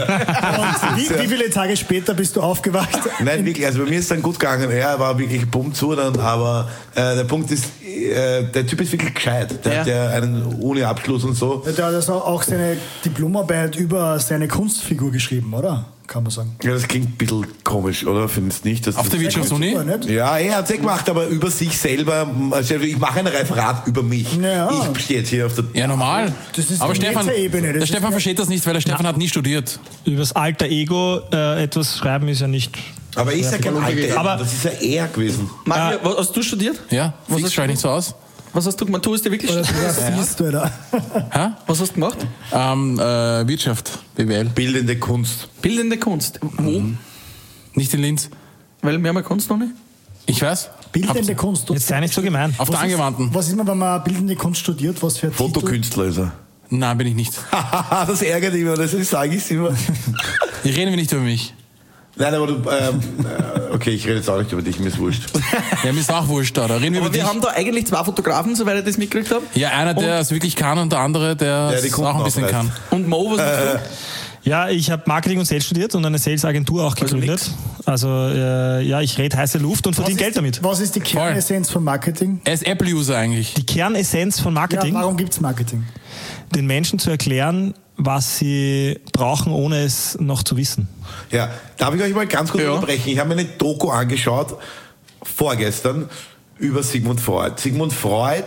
wie, wie viele Tage später bist du aufgewacht? Nein, wirklich. Also bei mir ist es dann gut gegangen. Er war wirklich bumm zu dann, aber äh, der Punkt ist, äh, der Typ ist wirklich gescheit. Der ja. hat ja einen Uni-Abschluss und so. Der hat also auch seine Diplomarbeit über seine Kunstfigur geschrieben, oder? Kann man sagen. Ja, das klingt ein bisschen komisch, oder? Findest du nicht? Dass Auf der Wirtschaftsuni? Ja, er hat es gemacht, aber über sich selber. Also ich mache ein Referat über mich. Ja. Ich stehe jetzt hier auf der... Ja, normal. Das ist aber Stefan, Ebene. Das der Stefan versteht das nicht, weil der Stefan Na. hat nie studiert. Über das alter Ego äh, etwas schreiben ist ja nicht... Aber ist ja kein alter Ego, aber das ist ja er gewesen. Mario, was hast du studiert? Ja, was fix schaut nicht so aus. Was hast du gemacht? Du hast ja wirklich studiert. Ja. Hä? Was hast du gemacht? Ähm, äh, Wirtschaft, B W L. Bildende Kunst. Bildende Kunst. Wo? Mhm. Nicht in Linz. Weil wir haben ja Kunst noch nicht. Ich weiß. Bildende Hab's. Kunst. Jetzt sei nicht so gemein. Auf der Angewandten. Was ist man, wenn man bildende Kunst studiert? Was für ein Fotokünstler ist er. Nein, bin ich nicht. Das ärgert immer, das sage ich immer. Ich rede nicht über mich. Nein, aber du, ähm, okay, ich rede jetzt auch nicht über dich, mir ist wurscht. Ja, mir ist auch wurscht, da. da reden wir aber über wir dich. haben da eigentlich zwei Fotografen, soweit ich das mitgekriegt habe. Ja, einer, der es wirklich kann und der andere, der es auch ein bisschen kann. Und Mo, was hast du? Ja, ich habe Marketing und Sales studiert und eine Sales-Agentur auch gegründet. Also, also äh, ja, ich rede heiße Luft und verdiene Geld damit. Was ist die Kernessenz von Marketing? Er ist Apple-User eigentlich. Die Kernessenz von Marketing? Ja, warum gibt es Marketing? Den Menschen zu erklären, was sie brauchen, ohne es noch zu wissen. Ja, darf ich euch mal ganz kurz ja. unterbrechen? Ich habe mir eine Doku angeschaut, vorgestern, über Sigmund Freud. Sigmund Freud,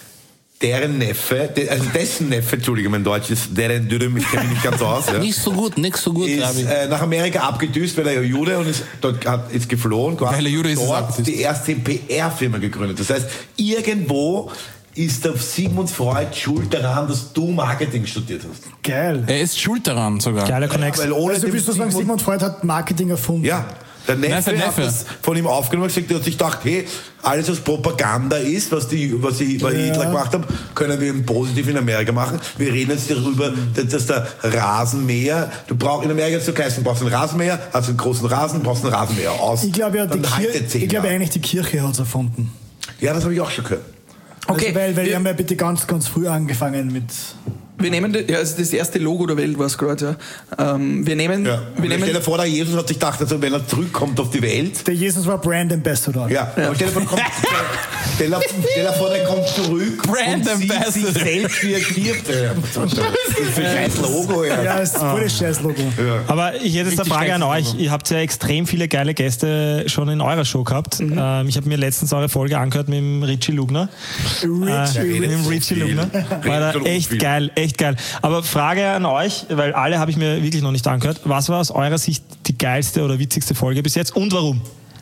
deren Neffe, also dessen Neffe, Entschuldigung, mein Deutsch ist, deren Dürüm, ich kenne mich nicht ganz aus. Ja, nicht so gut, nicht so gut. Ist äh, nach Amerika abgedüst, weil er ja Jude und ist, dort hat, ist geflohen. Weil er Jude ist, dort ist die erste P R-Firma gegründet. Das heißt, irgendwo ist der Sigmund Freud schuld daran, dass du Marketing studiert hast. Geil. Er ist schuld daran sogar. Geiler Connex. Ja, weil ohne Also willst du sagen, Sigmund Freud hat Marketing erfunden? Ja. Der Neffe, Nein, der hat Neffe. das von ihm aufgenommen und gesagt, er hat sich gedacht, hey, alles was Propaganda ist, was die, was die was Ja. Hitler gemacht haben, können wir positiv in Amerika machen. Wir reden jetzt darüber, dass der Rasenmäher, du brauchst in Amerika zu heißen, du brauchst einen Rasenmäher, hast einen großen Rasen, brauchst einen Rasenmäher aus. Ich glaube ja, die Dann halt Kir- der zehn ich glaube Jahre. eigentlich, die Kirche hat es erfunden. Ja, das habe ich auch schon gehört. Okay, Also, weil, weil wir- wir haben ja bitte ganz, ganz früh angefangen mit. Wir nehmen, das, ja, also das erste Logo der Welt war es gerade, ja. Ähm, wir nehmen, Ja. wir Stell dir nehmen, vor, der Jesus hat sich gedacht, also wenn er zurückkommt auf die Welt, Der Jesus war Brand Ambassador. ja, aber stell dir vor, der kommt, stell, dir, stell dir vor, der kommt zurück Brand und sieht Ambassador. sich selbst wie er stirbt. Ja, was ist das für ein scheiß Logo, ja. Ja, das ist voll das Scheiß-Logo. Aber ich hätte jetzt eine Richtig Frage an schlechtes euch. Ihr habt ja extrem viele geile Gäste schon in eurer Show gehabt. Mhm. Ähm, ich habe mir letztens eure Folge angehört mit dem Richie Lugner. Richie, Äh, mit dem so Richie viel. Lugner. War da Redet echt viel. geil, echt geil. Aber Frage an euch, weil alle habe ich mir wirklich noch nicht angehört. Was war aus eurer Sicht die geilste oder witzigste Folge bis jetzt und warum?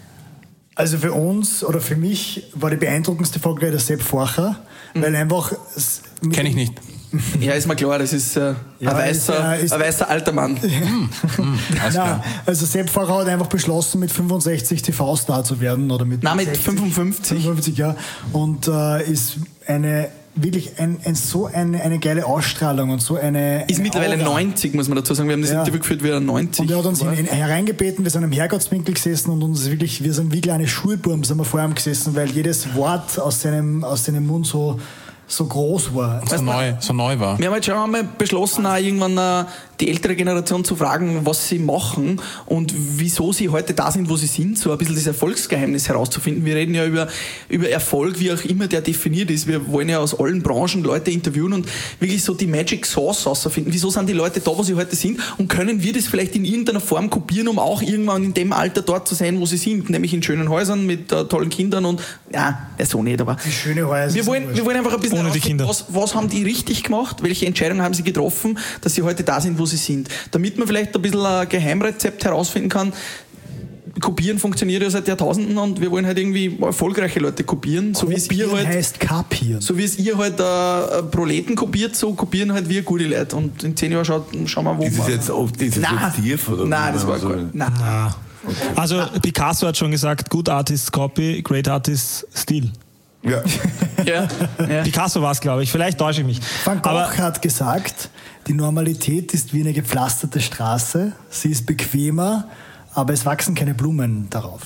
Also für uns oder für mich war die beeindruckendste Folge der Sepp Forcher, Mhm. weil einfach. s- mit- Kenn ich nicht. ja, ist mir klar, das ist, äh, Ja, ein, ist, weißer, äh, ist- ein weißer alter Mann. Alles Nein, klar. also Sepp Forcher hat einfach beschlossen, mit fünfundsechzig T V-Star zu werden. Oder mit Nein, mit sechzig, fünfundfünfzig. fünfundfünfzig, ja. Und äh, ist eine wirklich ein, ein, so eine, eine geile Ausstrahlung und so eine. Ist eine mittlerweile Aura. neunzig, muss man dazu sagen. Wir haben das Ja. Interview geführt, wie er neunzig Und er hat uns war. in, in, hereingebeten, wir sind am Herrgottswinkel gesessen und uns wirklich, wir sind wie kleine Schulbuben sind wir vor ihm gesessen, weil jedes Wort aus seinem, aus seinem Mund so, so groß war. So neu, so neu war. Wir haben jetzt schon einmal beschlossen, auch irgendwann äh, die ältere Generation zu fragen, was sie machen und wieso sie heute da sind, wo sie sind, so ein bisschen das Erfolgsgeheimnis herauszufinden. Wir reden ja über, über Erfolg, wie auch immer der definiert ist. Wir wollen ja aus allen Branchen Leute interviewen und wirklich so die Magic Sauce herausfinden. Wieso sind die Leute da, wo sie heute sind und können wir das vielleicht in irgendeiner Form kopieren, um auch irgendwann in dem Alter dort zu sein, wo sie sind, nämlich in schönen Häusern mit äh, tollen Kindern und, ja, der so nicht, aber... Die schöne Häuser. Wir wollen, wir wollen einfach ein bisschen Ohne die herausfinden, Kinder. was, was haben die richtig gemacht, welche Entscheidungen haben sie getroffen, dass sie heute da sind, wo sie sind. Damit man vielleicht ein bisschen ein Geheimrezept herausfinden kann. Kopieren funktioniert ja seit Jahrtausenden und wir wollen halt irgendwie erfolgreiche Leute kopieren, so wie es ihr Kopieren halt, heißt kapieren. so wie es ihr halt äh, Proleten kopiert, so kopieren halt wir gute Leute. Und in zehn Jahren schaut, schauen wir, wo Ist es wir... jetzt, ob dieses Nein, jetzt tief oder nein, das war so? gut. Nein. Ah. Also Picasso hat schon gesagt, good artist copy, great artist steal. Ja. Ja, ja. Picasso war es, glaube ich. Vielleicht täusche ich mich. Van Gogh Aber hat gesagt, die Normalität ist wie eine gepflasterte Straße. Sie ist bequemer, aber es wachsen keine Blumen darauf.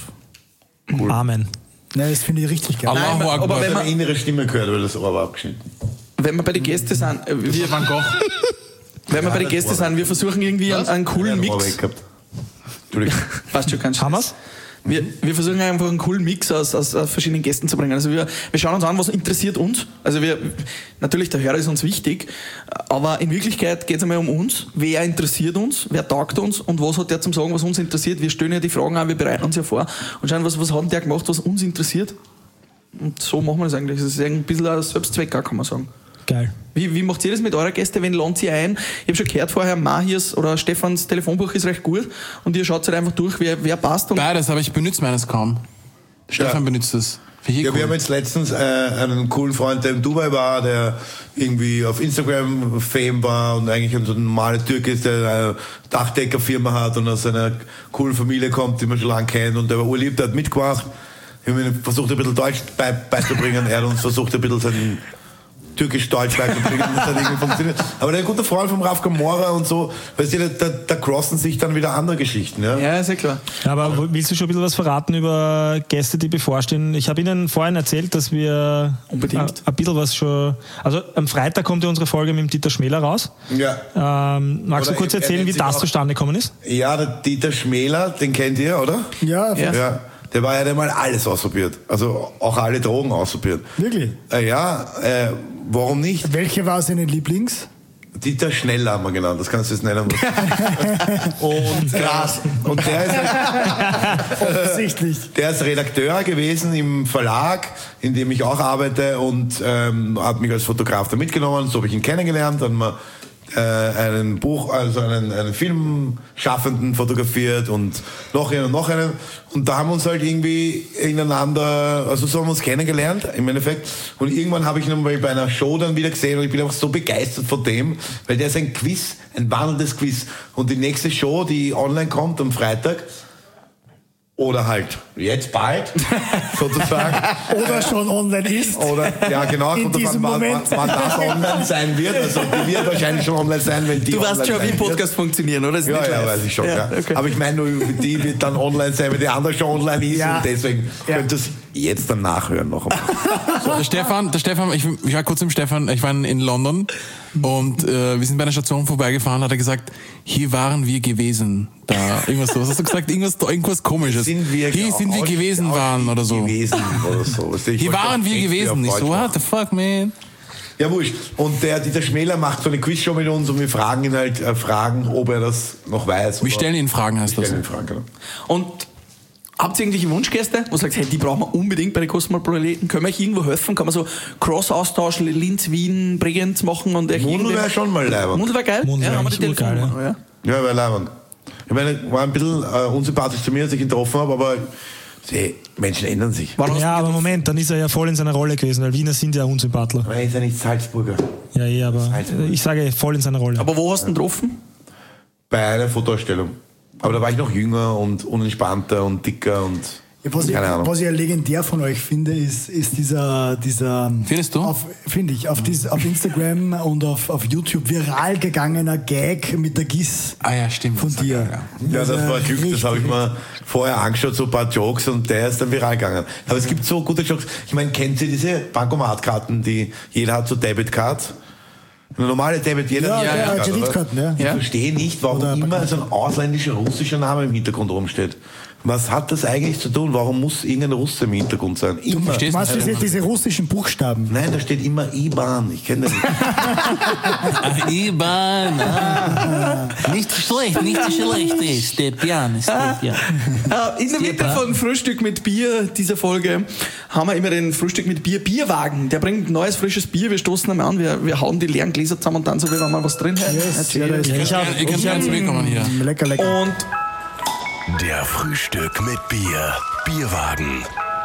Amen. Ne, das finde ich richtig geil. Allahu Nein, aber Akbar. wenn Wenn man- man innere Stimme gehört, weil das Ohr war abgeschnitten. Wenn wir bei den Gästen sind, äh, wir, Van Gogh. wenn wir bei den das Gästen war- sind, wir versuchen irgendwie einen, einen coolen Ja, Ohr Mix. weg gehabt. Entschuldigung. Passt schon, kein Haben Scheiß. wir's? Wir, wir versuchen einfach einen coolen Mix aus, aus, aus verschiedenen Gästen zu bringen. Also wir, wir schauen uns an, was interessiert uns. Also wir, natürlich, der Hörer ist uns wichtig, aber in Wirklichkeit geht es einmal um uns. Wer interessiert uns? Wer taugt uns? Und was hat der zum Sagen, was uns interessiert? Wir stellen ja die Fragen an, wir bereiten uns ja vor und schauen, was, was hat denn der gemacht, was uns interessiert? Und so machen wir das eigentlich. Das ist ein bisschen ein Selbstzweck, auch, kann man sagen. Geil. Wie, wie macht ihr das mit eurer Gäste? Wen lohnt ihr ein? Ich habe schon gehört vorher, Mahirs oder Stefans Telefonbuch ist recht gut und ihr schaut halt einfach durch, wer, wer passt. Und Beides, aber ich benutze meines kaum. Stefan benutzt es. Finde ich Ja, cool. wir haben jetzt letztens äh, einen coolen Freund, der in Dubai war, der irgendwie auf Instagram Fame war und eigentlich so ein normaler Türke ist, der eine Dachdeckerfirma hat und aus einer coolen Familie kommt, die man schon lange kennt und der war urlieb, der hat mitgemacht. Wir haben ihn versucht, ein bisschen Deutsch bei, beizubringen. Er hat uns versucht, ein bisschen sein Türkisch-Deutsch beizubringen. Das hat irgendwie funktioniert. Aber der ist ein guter Freund vom Raf Gamora und so, weißt du, da, da crossen sich dann wieder andere Geschichten. Ja? ja, ist ja klar. Ja, aber wo- willst du schon ein bisschen was verraten über Gäste, die bevorstehen? Ich habe Ihnen vorhin erzählt, dass wir Unbedingt. äh, ein bisschen was schon... Also am Freitag kommt ja unsere Folge mit dem Dieter Schmäler raus. Ja. Ähm, magst Oder du kurz er- er erzählen, nennt wie sich das auch- zustande gekommen ist? Ja, der Dieter Schmäler, den kennt ihr, oder? Ja, Ja. Ja. Der war ja der mal alles ausprobiert. Also auch alle Drogen ausprobiert. Wirklich? Äh, ja, äh, warum nicht? Welche war seine Lieblings? Dieter Schneller haben wir genannt, das kannst du jetzt nennen. Und krass. Und der ist halt, offensichtlich. Der ist Redakteur gewesen im Verlag, in dem ich auch arbeite und ähm, hat mich als Fotograf da mitgenommen. So habe ich ihn kennengelernt. Dann haben wir äh, einen Buch, also einen, einen Filmschaffenden fotografiert und noch einen und noch einen. Und da haben wir uns halt irgendwie ineinander, also so haben wir uns kennengelernt im Endeffekt. Und irgendwann habe ich ihn mal bei einer Show dann wieder gesehen und ich bin einfach so begeistert von dem, weil der ist ein Quiz, ein wandelndes Quiz. Und die nächste Show, die online kommt am Freitag, oder halt jetzt bald, sozusagen. Oder schon online ist. Oder, ja genau, in diesem wann, Moment. Wann, wann das online sein wird. Also die wird wahrscheinlich schon online sein, wenn die Du weißt schon, wie Podcasts funktionieren, oder? Ja, ja, weiß ich schon. Ja, ja. Okay. Aber ich meine nur, die wird dann online sein, wenn die andere schon online ist. Ja. Und deswegen ja. könnt ihr es jetzt dann nachhören noch einmal. So, der Stefan, der Stefan, ich, ich war kurz im Stefan, ich war in London und äh, wir sind bei einer Station vorbeigefahren, hat er gesagt, hier waren wir gewesen. Da, irgendwas so. Was hast du gesagt? Irgendwas, irgendwas Komisches. Sind wir hier sind wir gewesen waren oder so. Gewesen oder so. Hier waren wir gewesen. Ich so, what the fuck, man? Ja, wurscht. Und der Dieter Schmäler macht so eine Quizshow mit uns und wir fragen ihn halt äh, Fragen, ob er das noch weiß. Wir stellen ihn Fragen, heißt wir das. Stellen ihn Fragen, genau. Und habt ihr irgendwelche Wunschgäste, wo ihr sagt, hey, die brauchen wir unbedingt bei den Kosmopoliten? Können wir euch irgendwo helfen? Kann man so Cross-Austausch Linz, Wien, Bregenz machen? Und Mundl wäre schon mal leibend. Mundl wäre geil? Mundl ja, wär haben wir die Telefonnummer. geil, ja. Ja, wäre leibend. Ich meine, war ein bisschen äh, unsympathisch zu mir, als ich ihn getroffen habe, aber die Menschen ändern sich. Ja, aber Moment, dann ist er ja voll in seiner Rolle gewesen, weil Wiener sind ja Unsympathler. Er ist ja nicht Salzburger. Ja, eh, aber Salzburger. ich sage voll in seiner Rolle. Aber wo hast du ihn getroffen? Bei einer Fotoausstellung. Aber da war ich noch jünger und unentspannter und dicker und Ja, was, ich, was ich ja legendär von euch finde, ist, ist dieser, dieser Findest du? Auf, finde ich, auf, dies, auf Instagram und auf, auf YouTube viral gegangener Gag mit der Giss ah, ja, stimmt, von dir. Geil, ja, das war Glück, das habe ich mir vorher angeschaut, so ein paar Jokes und der ist dann viral gegangen. Aber es gibt so gute Jokes. Ich meine, kennt ihr diese Bankomatkarten, die jeder hat so Debitcard? Eine normale Debit, jeder Ja, hat ja, eine ja, Debitcard, Kreditkarten, ja. Ich Ja. verstehe nicht, warum Oder immer so ein ausländischer, russischer Name im Hintergrund rumsteht. Was hat das eigentlich zu tun? Warum muss irgendein Russe im Hintergrund sein? Immer. Du meinst diese, diese russischen Buchstaben? Nein, da steht immer I B A N. Ich kenne das nicht. Ach, I B A N. Ah. Nicht schlecht, nicht schlecht. Stepian, Stepian. Äh, in der Mitte von Frühstück mit Bier, dieser Folge, haben wir immer den Frühstück mit Bier Bierwagen. Der bringt neues, frisches Bier. Wir stoßen einmal an, wir, wir hauen die leeren Gläser zusammen und dann so, wie wenn mal was drin hat. Yes, Ja, ja, das- cheers. Ich kann, ich kann gerne zurückkommen hier. Lecker, lecker. Und Der Frühstück mit Bier. Bierwagen.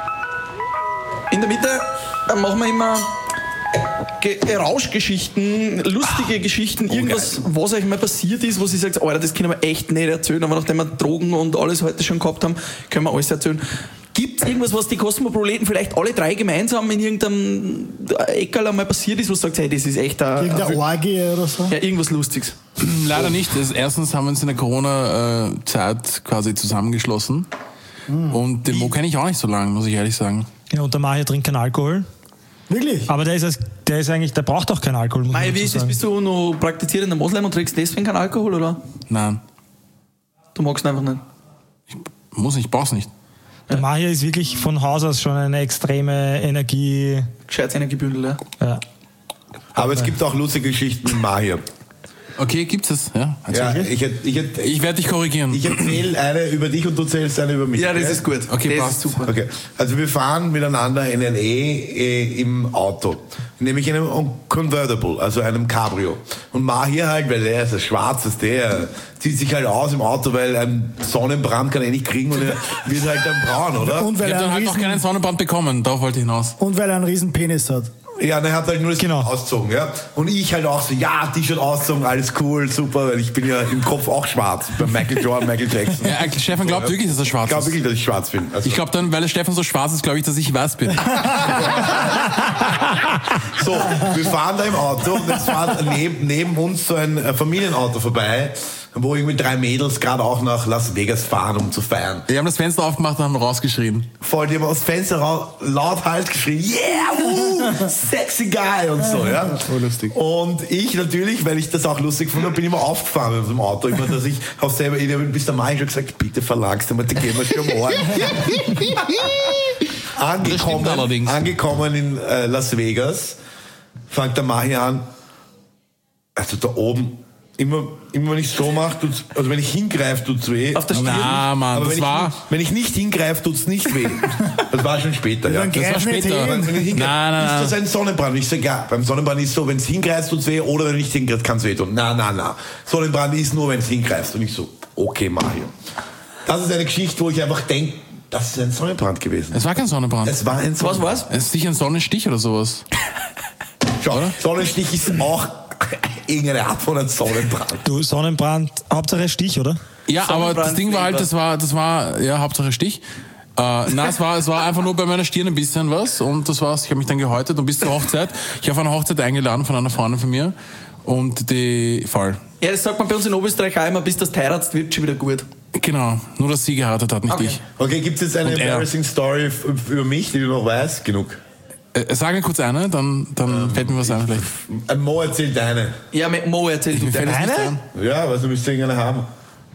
in der Mitte äh, machen wir immer Ge Rauschgeschichten, lustige Geschichten, irgendwas, was euch mal passiert ist, wo sie sagt, Alter, das können wir echt nicht erzählen, aber nachdem wir Drogen und alles heute schon gehabt haben, können wir alles erzählen. Gibt es irgendwas, was die Kosmopoliten vielleicht alle drei gemeinsam in irgendeinem Eckerl einmal passiert ist, wo du sagst, hey, das ist echt ein, Irgendeine Orgie oder so? ja, irgendwas Lustiges? Leider nicht. Das, erstens haben wir uns in der Corona-Zeit quasi zusammengeschlossen. Und den Mo kenne ich auch nicht so lange, muss ich ehrlich sagen. Ja, und der Maher trinkt keinen Alkohol. Wirklich? Aber der ist, als, der ist eigentlich, der braucht auch keinen Alkohol, muss Mei, man wie dazu ist das? sagen. Bist du noch praktizierender Moslem und trinkst deswegen keinen Alkohol, oder? Nein, Du magst ihn einfach nicht. muss nicht, brauch's nicht. Der Maher ist wirklich von Haus aus schon eine extreme Energie. Gescheit Energiebündel, ja. Ja. Aber es gibt auch lustige Geschichten mit Mahir. Okay, gibt's es? Ja, Ja, erzähl. ich, ich, ich, Ich werde dich korrigieren. ich erzähle eine über dich und du erzählst eine über mich. Ja, das okay? ist gut. Okay, das passt. ist super. Okay, also wir fahren miteinander in L A äh, im Auto, nämlich in einem Convertible, also einem Cabrio. Und Mahir halt, weil er ist ein schwarzes, der zieht sich halt aus im Auto, weil ein Sonnenbrand kann er nicht kriegen und er wird halt dann braun, oder? Und Ich weil, habe er dann einen halt noch riesen, keinen Sonnenbrand bekommen, darauf wollte ich hinaus. und weil er einen riesen Penis hat. Ja, und er hat halt nur das Genau. ausgezogen, ja. Und ich halt auch so, ja, T-Shirt ausgezogen, alles cool, super, weil ich bin ja im Kopf auch schwarz. Bei Michael Jordan, Michael Jackson. Ja, eigentlich, Stefan glaubt wirklich, dass er Ich schwarz glaube ist. wirklich, dass ich schwarz bin. Also, Ich glaube dann, weil der Stefan so schwarz ist, glaube ich, dass ich weiß bin. so, wir fahren da im Auto und es fährt neben, neben uns so ein äh, Familienauto vorbei, wo irgendwie drei Mädels gerade auch nach Las Vegas fahren, um zu feiern. Wir haben das Fenster aufgemacht und haben rausgeschrien. Voll, die haben aus dem Fenster raus, laut halt geschrien, yeah, woo, sexy guy und so, ja. Voll lustig. Und ich natürlich, weil ich das auch lustig fand, bin immer aufgefahren mit dem Auto. Immer, dass ich auch selber, ich habe bis der Mai schon gesagt, bitte verlangst du mal, da gehen wir schon am Ohren. Angekommen, allerdings. angekommen in äh, Las Vegas, fängt der Mahi an, Also da oben, immer, immer wenn ich so mache, tut's, also wenn ich hingreife, tut's weh. Auf der Stirn? Na, Mann, Aber das wenn, war... ich, wenn ich nicht hingreife, tut's nicht weh. Das war schon später, ja. Das war später. Wenn ich hingreife, Nein, nein, nein. ist das ein Sonnenbrand? Ich sage, ja, beim Sonnenbrand ist so, wenn es hingreifst, tut's weh, oder wenn du nicht hingreifst, kann es weh tun. Na, na, na. Sonnenbrand ist nur, wenn es hingreifst. Und ich so, okay, Mario. Das ist eine Geschichte, wo ich einfach denke, das ist ein Sonnenbrand gewesen. Es war kein Sonnenbrand. Es war ein Sonnenbrand. Was war's? Es ist sicher ein Sonnenstich oder sowas. Schau, Sonnenstich ist auch irgendeine Art von einem Sonnenbrand. Du, Sonnenbrand, Hauptsache Stich, oder? Ja, aber das Ding war halt, das war, das war, ja, Hauptsache Stich. Äh, nein, es war, es war einfach nur bei meiner Stirn ein bisschen was und das war's. Ich habe mich dann gehäutet und bis zur Hochzeit. Ich habe auf eine Hochzeit eingeladen von einer Freundin von mir und die Fall. Ja, das sagt man bei uns in Oberösterreich auch immer, bis das heiratst, wird schon wieder gut. Genau, nur dass sie geheiratet hat, nicht Okay. ich. Okay, gibt es jetzt eine Und er. embarrassing Story f- über mich, die du noch weißt? Genug. Äh, sag mir kurz eine, dann, dann fällt mir was ein vielleicht. Ein Mo erzählt eine. Ja, mit Mo erzählt du Mir fällt deine. jetzt nicht ein. Ja, was du müsst irgendeine haben.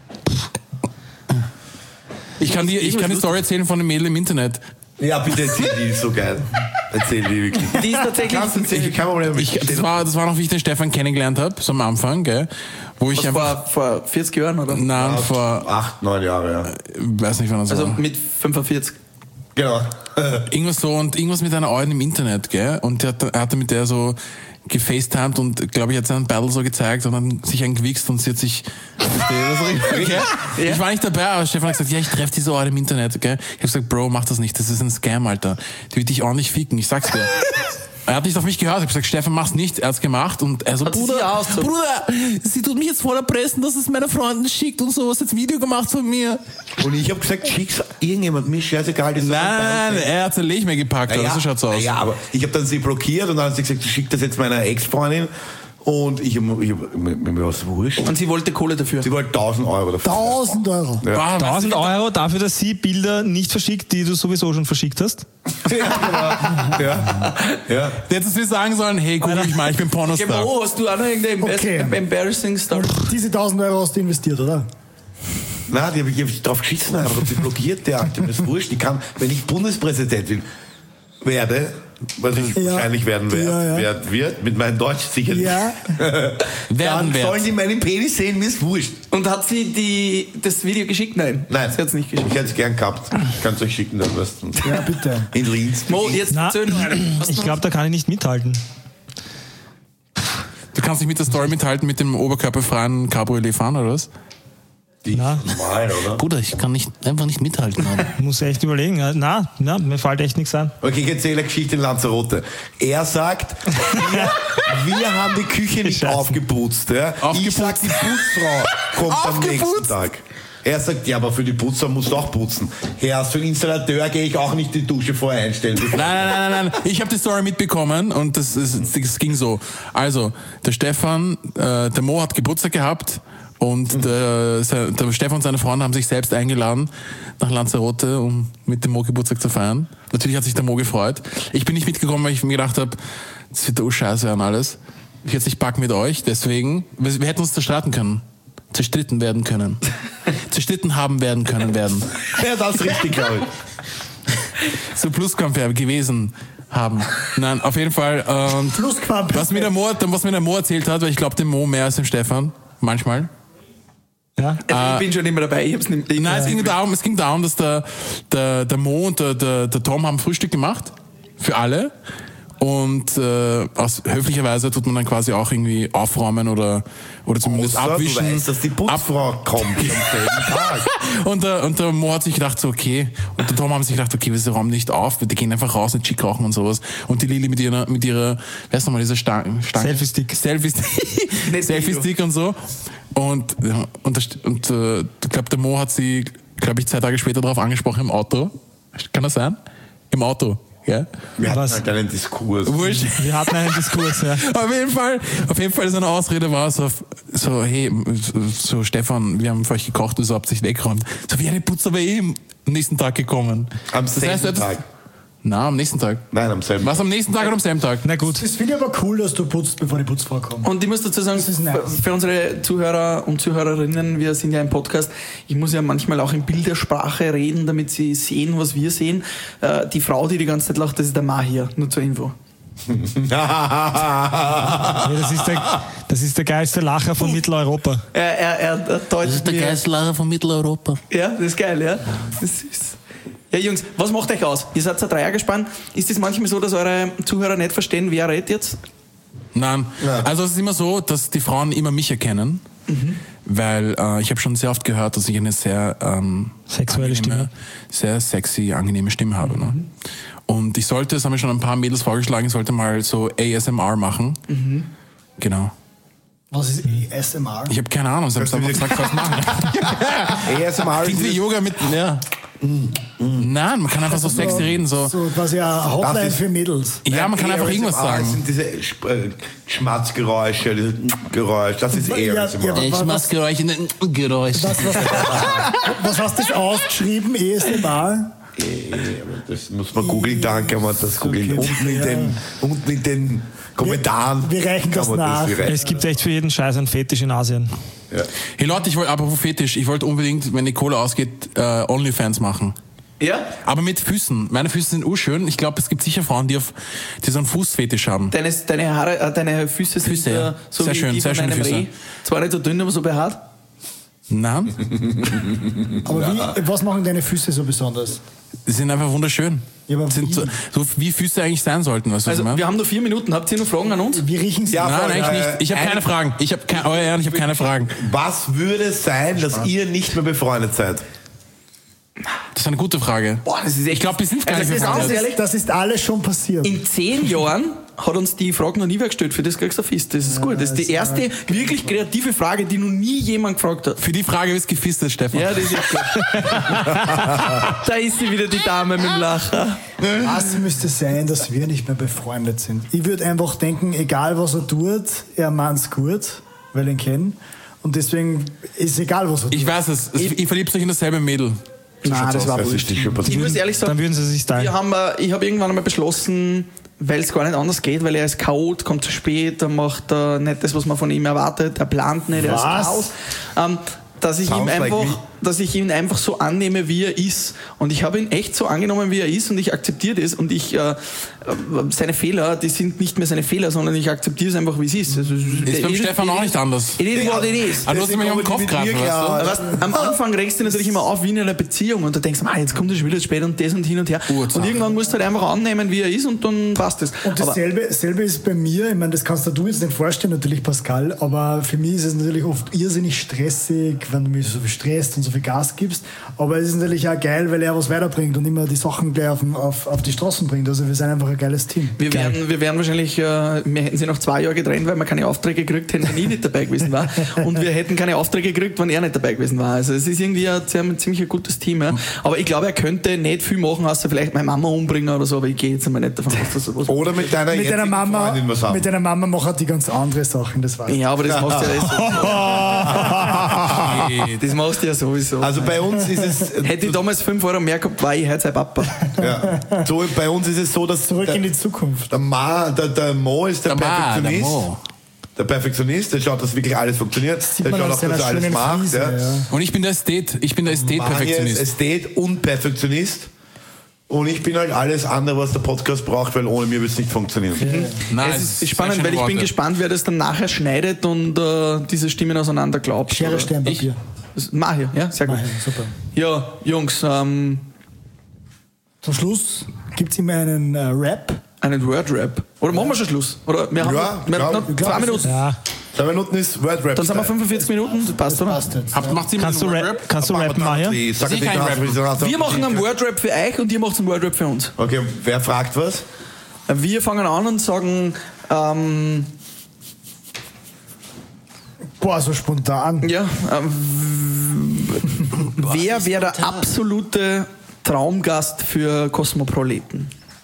Ich kann, die, ich kann die Story erzählen von dem Mädel im Internet. Ja, bitte erzähl die, ist so geil. Erzähl die wirklich. Die ist tatsächlich... Kannst du erzählen, kein Problem. Ich, das, war, das war noch, wie ich den Stefan kennengelernt habe, so am Anfang, gell? Wo ich Was, einfach... vor, vor vierzig Jahren, oder? Nein, vor... Acht, neun Jahre, ja. Weiß nicht, wann das Also war. mit fünfundvierzig. Genau. Irgendwas so und irgendwas mit einer Alten im Internet, gell? Und er hat, er hatte mit der so gefacetimed und, glaube ich, hat seinen Battle so gezeigt und dann sich eingewichst und sie hat sich... Okay. Ich war nicht dabei, aber Stefan hat gesagt, ja, ich treffe diese Alte im Internet, gell? Ich habe gesagt, Bro, mach das nicht, das ist ein Scam, Alter. Die wird dich ordentlich ficken, ich sag's dir. Er hat nicht auf mich gehört. Ich habe gesagt, Stefan, mach's nicht. Er hat's gemacht und er so, Hat sie sie Bruder, ausgezogen? Bruder, sie tut mich jetzt voll erpressen, dass es meiner Freundin schickt und so. Was jetzt Video gemacht von mir. Und ich habe gesagt, schick's irgendjemand, mir scheißegal. Das Nein, er hat sein Lech mehr gepackt. ja, So schaut's aus. Ja, aber ich habe dann sie blockiert und dann hat sie gesagt, schick das jetzt meiner Ex-Freundin. Und ich habe ich hab, mir, mir was wurscht. Und sie wollte Kohle dafür. Sie wollte tausend Euro dafür. tausend Euro. Ja. Bah, tausend Euro dafür, dass sie Bilder nicht verschickt, die du sowieso schon verschickt hast? Ja, ja, ja. Jetzt wir sagen sollen, hey, guck mich mal, ich bin Pornostar. Mo, hast du auch noch irgendeine Okay. embar- embarrassing Story? Diese tausend Euro hast du investiert, oder? Nein, die habe ich hab ich drauf geschissen, aber hab sie blockiert, der Alte. Mir ist wurscht. Ich kann, wenn ich Bundespräsidentin werde, was ich Ja. wahrscheinlich werden werd, Ja, ja. werd, wird, mit meinem Deutsch sicherlich. Ja. Werden Dann wird. sollen die meinen Penis sehen, mir ist wurscht. Und hat sie die, das Video geschickt? Nein. Nein, Sie hat es nicht geschickt. Ich hätte es gern gehabt. Ich kann es euch schicken, dann was. Ja, bitte. In Linz. Mo, jetzt Na, erzähl noch eine. Was ich noch? glaube, da kann ich nicht mithalten. Du kannst nicht mit der Story mithalten mit dem oberkörperfreien Cabriolet fahren, oder was? Die Na. normal, oder? Bruder, ich kann nicht, einfach nicht mithalten. Mann. Muss echt überlegen. Na, na, mir fällt echt nichts an. Okay, ich erzähle eine Geschichte in Lanzarote. Er sagt, wir, wir haben die Küche nicht Scheiße. aufgeputzt. Ja? Ich Aufgeputzt. sag, die Putzfrau kommt am nächsten Aufgeputzt. Tag. Er sagt, ja, aber für die Putzer musst du auch putzen. Herr, als für den Installateur gehe ich auch nicht die Dusche vorher einstellen. Nein, nein, nein, nein, nein. Ich habe die Story mitbekommen und das, das, das ging so. Also, der Stefan, äh, der Mo hat Geburtstag gehabt und der, se- der Stefan und seine Freunde haben sich selbst eingeladen nach Lanzarote, um mit dem Mo Geburtstag zu feiern. Natürlich hat sich der Mo gefreut. Ich bin nicht mitgekommen, weil ich mir gedacht habe, das wird oh scheiße an alles. Ich hätte nicht backen mit euch, deswegen, wir, wir hätten uns zerstreiten können. Zerstritten werden können. Zerstritten haben werden können werden. Ja, das ist richtig, glaube ich. So Plusquamperbe gewesen haben. Nein, auf jeden Fall. Und Plusquamperbe. was mir der Mo, was mir der Mo erzählt hat, weil ich glaube dem Mo mehr als dem Stefan. Manchmal. Ja? Ich bin schon immer dabei. Ich hab's nicht, ich Nein, es ging darum, es ging darum, dass der, der, der Mo und der, der, der Tom haben Frühstück gemacht. Für alle. Und äh, aus höflicherweise tut man dann quasi auch irgendwie aufräumen oder, oder zumindest Außer abwischen. Du weißt, dass die Putzfrau kommt am selben Tag. Und der, und der Mo hat sich gedacht, so okay. Und der Tom haben sich gedacht, okay, wir räumen nicht auf, die gehen einfach raus und schick rauchen und sowas. Und die Lili mit ihrer, mit ihrer, wer ist nochmal, dieser Stange? Selfie-Stick. Selfie-Stick. Selfie-Stick und so. Und, ja, und, der, und äh, ich glaube, der Mo hat sie, glaube ich, zwei Tage später darauf angesprochen im Auto. Kann das sein? Im Auto. Ja? Wir hatten Was? halt einen Diskurs. Wurscht. Wir hatten einen Diskurs, ja. Auf jeden Fall, auf jeden Fall seine Ausrede war so, so, hey, so Stefan, wir haben für euch gekocht, du so habt sich weggeräumt. So wie eine Putz aber eh am nächsten Tag gekommen. Am Das selben heißt, er hat- Tag. Na, am nächsten Tag. Nein, am selben Was am nächsten Tag oder am selben Tag? Na gut. Das finde ich aber cool, dass du putzt, bevor die Putzfrau kommt. Und ich muss dazu sagen, ist nice. für, für unsere Zuhörer und Zuhörerinnen, wir sind ja im Podcast, ich muss ja manchmal auch in Bildersprache reden, damit sie sehen, was wir sehen. Äh, die Frau, die die ganze Zeit lacht, das ist der Mahir, nur zur Info. Ja, das, ist der, das ist der geilste Lacher von Mitteleuropa. Er, er, er, er Das ist der geilste Lacher von Mitteleuropa. Ja, das ist geil, ja. Das ist süß. Ja, Jungs, was macht euch aus? Ihr seid ein Dreiergespann. Ist es manchmal so, dass eure Zuhörer nicht verstehen, wer redet jetzt? Nein. Ja. Also es ist immer so, dass die Frauen immer mich erkennen, mhm. weil äh, ich habe schon sehr oft gehört, dass ich eine sehr ähm, sexuelle Stimme, sehr sexy, angenehme Stimme habe. Mhm. Ne? Und ich sollte, das haben mir schon ein paar Mädels vorgeschlagen, ich sollte mal so A S M R machen. Mhm. Genau. Was ist A S M R? Ich habe keine Ahnung, sie haben einfach gesagt, was machen. A S M R klingt wie Yoga mit... Ja. Mm, mm. Nein, man kann einfach so sexy so, reden. So, so quasi eine Hotline ist, für Mädels. Ja, man kann einfach irgendwas sagen. Das sind diese äh, Schmatzgeräusche, diese Geräusche, das ist eher ja, ja, Schmatzgeräusche, Geräusche. Was, was, was hast du ausgeschrieben, A S M R? Das muss man googeln, dann kann man das googeln. Okay. Unten, in den, unten in den Kommentaren. Wir, wir reichen das nach. Das es gibt echt für jeden Scheiß einen Fetisch in Asien. Ja. Hey Leute, ich wollte, apropos Fetisch, ich wollte unbedingt, wenn die Kohle ausgeht, äh, Onlyfans machen. Ja? Aber mit Füßen. Meine Füße sind urschön. Ich glaube, es gibt sicher Frauen, die, auf, die so einen Fußfetisch haben. Deine, deine, Haare, äh, deine Füße sind Füße, ja. so sehr wie schön, die sehr von schöne einem Füße. Reh. Zwar nicht so dünn, aber so behaart. Nein. Aber wie, was machen deine Füße so besonders? Die sind einfach wunderschön. Ja, aber sind so, so wie Füße eigentlich sein sollten. Weißt du, also, was ich wir haben nur vier Minuten. Habt ihr noch Fragen an uns? Wie riechen sie? Ja, Nein, voll, eigentlich äh, nicht. Ich habe keine Fragen. Ich habe kein, euer Ehren, ich habe keine Fragen. Was würde es sein, dass ihr nicht mehr befreundet seid? Das ist eine gute Frage. Boah, das ist echt. Ich glaube, wir sind gar Also, nicht das ist befreundet. ehrlich, Das ist alles schon passiert. in zehn Jahren hat uns die Frage noch nie wer gestellt. Für das kriegst du ein Fist. Das ist Ja, gut. Das ist die das erste wirklich kreative Frage, die noch nie jemand gefragt hat. Für die Frage ist gefistet, Stefan. Ja, das ist echt gut. Da ist sie wieder, die Dame mit dem Lacher. Was müsste sein, dass wir nicht mehr befreundet sind? Ich würde einfach denken, egal was er tut, er meint's gut, weil ich ihn kenne. Und deswegen ist egal, was er tut. Ich weiß es. Ich, ich verliebe euch in dasselbe Mädel. So Nein, schaut's das aus. war Das wurscht. ist schon Ich passiert. muss ehrlich sagen, Dann würden sie sich wir teilen. haben, äh, ich habe irgendwann einmal beschlossen, weil es gar nicht anders geht, weil er ist Chaot, kommt zu spät, er macht äh, nicht das, was man von ihm erwartet, er plant nicht, er ist Was? Chaos. Ähm, dass ich Sounds ihm like einfach, me. dass ich ihn einfach so annehme, wie er ist. Und ich habe ihn echt so angenommen, wie er ist, und ich akzeptiere das. Und ich, äh, äh, seine Fehler, die sind nicht mehr seine Fehler, sondern ich akzeptiere es einfach, wie es ist. Also, Ist beim Stefan auch nicht anders. It is what it is. Ah, du hast mich auf den Kopf geraten, weißt Aber du? weißt, am Anfang regst du natürlich immer auf wie in einer Beziehung und du denkst, ah, jetzt kommt er schon wieder spät und das und hin und her. Ursache. Und irgendwann musst du halt einfach annehmen, wie er ist, und dann passt es. Und dasselbe, dasselbe ist bei mir, ich meine, das kannst du jetzt nicht vorstellen, natürlich Pascal, aber für mich ist es natürlich oft irrsinnig stressig, wenn du mich so viel stresst und so viel Gas gibst, aber es ist natürlich auch geil, weil er was weiterbringt und immer die Sachen gleich auf, auf, auf die Straßen bringt, also wir sind einfach ein geiles Team. Wir werden, wir werden wahrscheinlich, äh, wir hätten sie noch zwei Jahre getrennt, weil wir keine Aufträge gekriegt hätten, wenn ich nicht dabei gewesen war. Und wir hätten keine Aufträge gekriegt, wenn er nicht dabei gewesen war. Also es ist irgendwie ein, ein ziemlich ein gutes Team. Ja. Aber ich glaube, er könnte nicht viel machen, außer vielleicht meine Mama umbringen oder so, aber ich gehe jetzt einmal nicht davon aus, dass er was Oder mit deiner Mit deiner jetzigen Mama, Freundin was haben. mit deiner Mama macht die ganz andere Sachen, das weiß ich. Ja, aber das machst du ja eh so. Das machst du ja sowieso. Also bei uns ist es... Hätte ich damals fünf Euro mehr gehabt, war ich heute sein Papa. Ja. So, bei uns ist es so, dass Zurück der, in die Zukunft. der, Ma, der, der Mo ist der, Der Ma, der Perfektionist. Mo. Der Perfektionist, der schaut, dass wirklich alles funktioniert. Der man schaut aus auch, dass er seiner alles schönen macht. Frise, Ja. ja. Und ich bin der Ästhet. Ich bin der Mario ist Ästhet-Perfektionist. Ästhet und Perfektionist. Und ich bin halt alles andere, was der Podcast braucht, weil ohne mir wird es nicht funktionieren. Nein, Es ist spannend, weil ich bin gespannt, wer das dann nachher schneidet und äh, diese Stimmen auseinander glaubt. Schere, Oder- Stein, Papier. Das- Mach hier, ja, sehr gut. Mach ich, super. Ja, Jungs, ähm, Zum Schluss gibt es immer einen äh, Rap. einen Word-Rap. Oder machen wir schon Schluss? Oder wir haben Ja, wir haben ja, noch klar, zwei das Minuten. Ja. Zwei Minuten ist Word Rap. Dann sind wir fünfundvierzig Minuten, das passt, oder? Passt jetzt. Habt, macht jemand Kannst du, einen rap, Rap? kannst du rappen, Mario? Ich sag Ich dir, kann das- rappen. das- Wir machen einen Word-Rap für euch und ihr macht einen Word-Rap für uns. Okay, wer fragt was? Wir fangen an und sagen, ähm, Boah, so spontan. ja, ähm, wer wäre der absolute Traumgast für Kosmoproleten?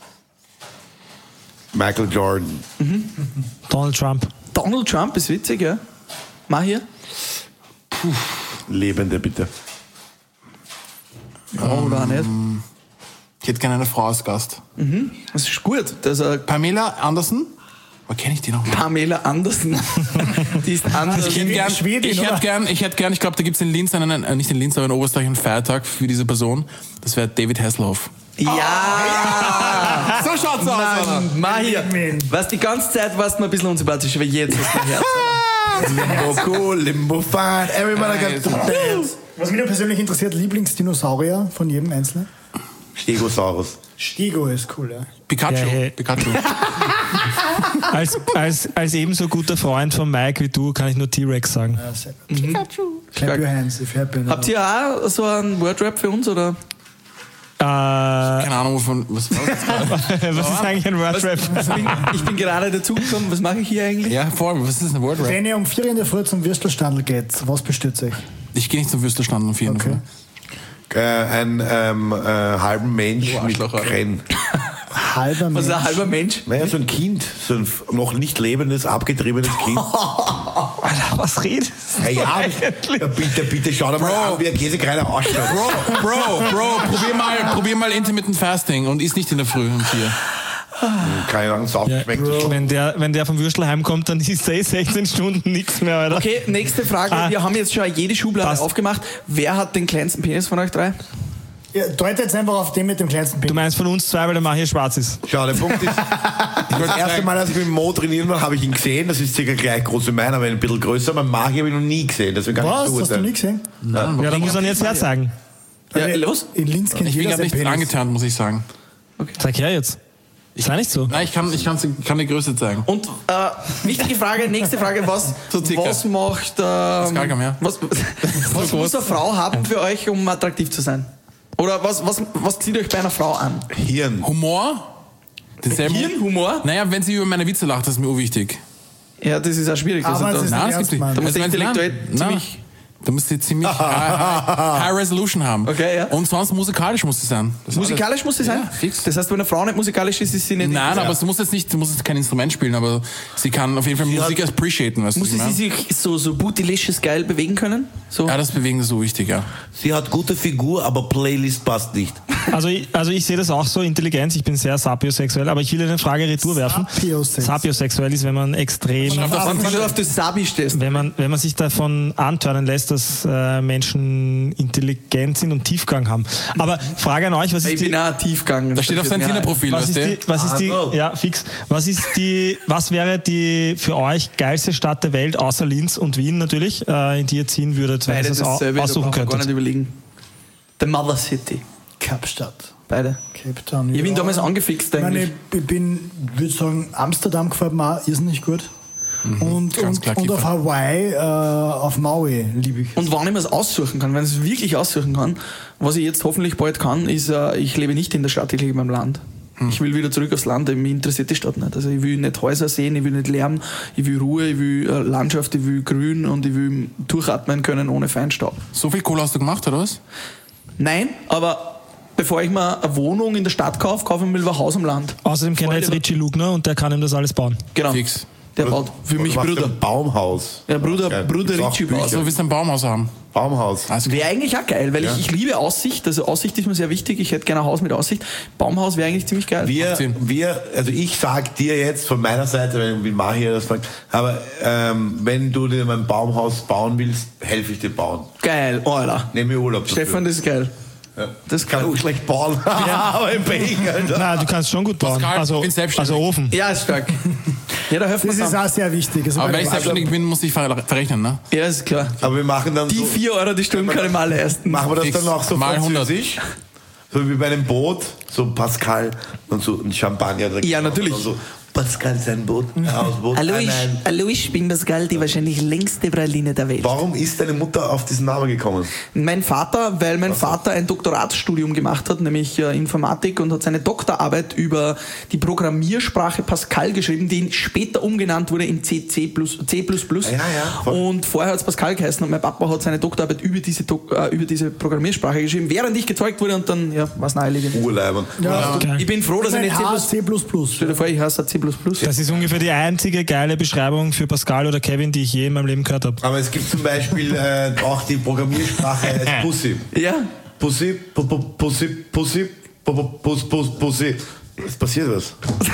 Michael Jordan. Donald Trump. Donald Trump ist witzig, ja? Mach hier. Lebende, bitte. Ja, oder auch nicht. Ich hätte gerne eine Frau als Gast. Das ist gut. Das ist eine Pamela Anderson? Wo kenne ich die noch mal? Pamela Andersen. Die ist anders. Ich hätte gern, Schwedin, ich oder? hätte gern, ich hätte gern, ich glaube, da gibt es in Linz einen, äh, nicht in Linz, aber in Oberösterreich einen Feiertag für diese Person. Das wäre David Hasselhoff. Ja! So schaut's aus, Alter. Mahir, was die ganze Zeit warst du mir ein bisschen unsympathisch, aber jetzt hast du mein Herz. Limbo cool, Limbo fine, everybody got to dance. Was mich nur persönlich interessiert, Lieblingsdinosaurier von jedem Einzelnen? Stegosaurus. Stego ist cool, ja. Pikachu. Ja, hey. Pikachu. Als, als, als ebenso guter Freund von Mike wie du kann ich nur T-Rex sagen. Ja, sehr gut. Pikachu. Clap your hands if you're happy. Habt ihr auch so einen Wordrap für uns, oder? Äh, Keine Ahnung, wovon. Was war das gerade? was ist eigentlich ein Wordrap? Ich bin, ich bin gerade dazugekommen, was mache ich hier eigentlich? Ja, vor allem, was ist ein Wordrap? Wenn ihr um vier in der Früh zum Würstelstandl geht, was bestürzt euch? Ich gehe nicht zum Würstelstand auf jeden Okay. Fall. Äh, ein ähm, äh, halben Mensch Du mit Arschloch, Alter. Krenn. Halber Was Mensch. ist ein halber Mensch? Naja, so ein Kind, so ein noch nicht lebendes, abgetriebenes Kind. Alter, was redest Ja, ja, ja, bitte, bitte, schau dir mal an, wie ein Käsekreiner ausschaut. Bro, Bro, Bro, probier mal, probier mal Intermittent Fasting und isst nicht in der Früh um vier. Keine Ahnung, sauf Ja, schmeckt das schon. wenn, der, wenn der vom Würstel heimkommt, dann ist er eh sechzehn Stunden nichts mehr, Alter. Okay, nächste Frage. Ah. Wir haben jetzt schon jede Schublade Passt. aufgemacht. Wer hat den kleinsten Penis von euch drei? Ja, deutet jetzt einfach auf den mit dem kleinsten Du Penis. meinst von uns zwei, weil der Mahir schwarz ist. Schau, der Punkt ist, das erste Mal, als ich mit Mo trainieren war, habe ich ihn gesehen. Das ist circa gleich groß wie meiner, aber ein bisschen größer. Aber Magi habe ich noch nie gesehen. Deswegen kann ich Was? Hast du beurteilen. nie gesehen? Ja, da muss man jetzt her sagen. Ja, Also, los. In Linz kennt Ich bin jeder gerade sein nicht Penis. angeturnt, muss ich sagen. Sag her jetzt. Sei nicht so. Nein, ich kann, ich kann, kann die Größe zeigen. Und äh, wichtige Frage, nächste Frage, was, So circa. was macht ähm, gar kein mehr. was, was muss eine Frau haben für euch, um attraktiv zu sein? Oder was, was, was zieht euch bei einer Frau an? Hirn. Humor? Denselben- Hirnhumor? Naja, wenn sie über meine Witze lacht, das ist mir urwichtig. Ja, das ist auch schwierig. Das Aber ist es ist da, Nein, nicht das gibt's ernst, nicht. Mann. da musst du Also, wenn sie- intellektuell Nein, ziemlich... Da musst du ziemlich high, high, high Resolution haben. Okay, ja. Und sonst musikalisch muss sie sein. Das ist Musikalisch muss sie sein? Ja, fix. Das heißt, wenn eine Frau nicht musikalisch ist, ist sie nicht... Nein, ja. aber sie muss jetzt nicht, sie muss jetzt kein Instrument spielen, aber sie kann auf jeden Fall Musik appreciaten, weißt du, Muss was sie ich meine? sich so, so bootylicious geil bewegen können? So. Ja, das Bewegen ist so wichtig, ja. Sie hat gute Figur, aber Playlist passt nicht. Also ich, also ich sehe das auch so, Intelligenz, ich bin sehr sapiosexuell, aber ich will eine Frage retour werfen. Sapiosex. Sapiosexuell ist, wenn man extrem, Wenn du auf das Sabi stehst. wenn man, wenn man sich davon antörnen lässt, dass äh, Menschen intelligent sind und Tiefgang haben. Aber Frage an euch, was Ich ist die, bin auch Tiefgang. Da steht auf seinem Tinder-Profil, was weißt ist die, du? was ist die, Ah, no. ja, fix. Was ist die, was wäre die für euch geilste Stadt der Welt, außer Linz und Wien natürlich, äh, in die ihr ziehen würdet, wenn ihr Beide das au- dasselbe, da aussuchen brauchen wir gar nicht könntet? überlegen. The Mother City. Kapstadt. Beide. Cape Town. Ich bin ja. damals angefixt Ich meine, eigentlich. ich bin, würde sagen, Amsterdam gefällt mir auch irrsinnig gut. Und, ganz und, klar und auf Kiefer. Hawaii, äh, auf Maui liebe ich. Und wann ich mir es aussuchen kann, wenn ich es wirklich aussuchen kann, was ich jetzt hoffentlich bald kann, ist, äh, ich lebe nicht in der Stadt, ich lebe im Land. Ich will wieder zurück aufs Land, mich interessiert die Stadt nicht. Also ich will nicht Häuser sehen, ich will nicht Lärm, ich will Ruhe, ich will äh, Landschaft, ich will Grün und ich will durchatmen können ohne Feinstaub. So viel Kohle hast du gemacht, oder was? Nein, aber bevor ich mir eine Wohnung in der Stadt kaufe, kaufe ich mir lieber ein Haus am Land. Außerdem kennt er jetzt Richie Lugner und der kann ihm das alles bauen. Genau. Fix. Der baut für mich Du machst Brüder. ein Baumhaus. Ja, Bruder, Geil. Bruder Ist auch Richie Bücher. baut. Also, du willst ein Baumhaus haben. Baumhaus. Also, Wäre eigentlich auch geil, weil ich, ich liebe Aussicht. Also Aussicht ist mir sehr wichtig. Ich hätte gerne ein Haus mit Aussicht. Baumhaus wäre eigentlich ziemlich geil. Wir, Sinn. wir, also ich sag dir jetzt von meiner Seite, wenn wie Mahi das fragt, aber ähm, wenn du dir ein Baumhaus bauen willst, helfe ich dir bauen. Geil, Alter. Nehme mir Urlaub dafür. Stefan, das ist geil. Ja. Das kann kann auch schlecht bauen. aber im Pech, Alter. Nein, du kannst schon gut bauen. Pascal, Also, ich bin selbstständig. also Ofen. Ja, ist stark. Ja, da helfen wir Das ist zusammen. auch sehr wichtig. Also, aber wenn ich also, selbstständig bin, muss ich ver verrechnen, ne? Ja, ist klar. Aber wir machen dann Die so, vier Euro die Stunde kann ich mal leisten. machen wir das Fix. dann auch so Mal hundert. französisch? So wie bei einem Boot, so Pascal und so ein Champagner. Ja, natürlich. Und so, Pascal sein Boot, ein Hausboot. Hallo, Ah, ich, nein. hallo, ich bin Pascal, die wahrscheinlich längste Praline der Welt. Warum ist deine Mutter auf diesen Namen gekommen? Mein Vater, weil mein Vater ein Doktoratsstudium gemacht hat, nämlich äh, Informatik, und hat seine Doktorarbeit über die Programmiersprache Pascal geschrieben, die später umgenannt wurde in C, C++. C++. Ja, ja, voll. Und vorher hat es Pascal geheißen und mein Papa hat seine Doktorarbeit über diese, Dok äh, über diese Programmiersprache geschrieben, während ich gezeugt wurde, und dann ja, war es naheliegend. Urleibern. ja, Okay. Ich bin froh, dass ich Mein nicht C++. H C plus plus. Stell dir vor, ich hasse C++. Das ist ungefähr die einzige geile Beschreibung für Pascal oder Kevin, die ich je in meinem Leben gehört habe. Aber es gibt zum Beispiel äh, auch die Programmiersprache als Pussy. Ja. Pussy, pu- pu- Pussy, Pussy, pu- pu- Puss, Puss, Pussy. Es passiert was.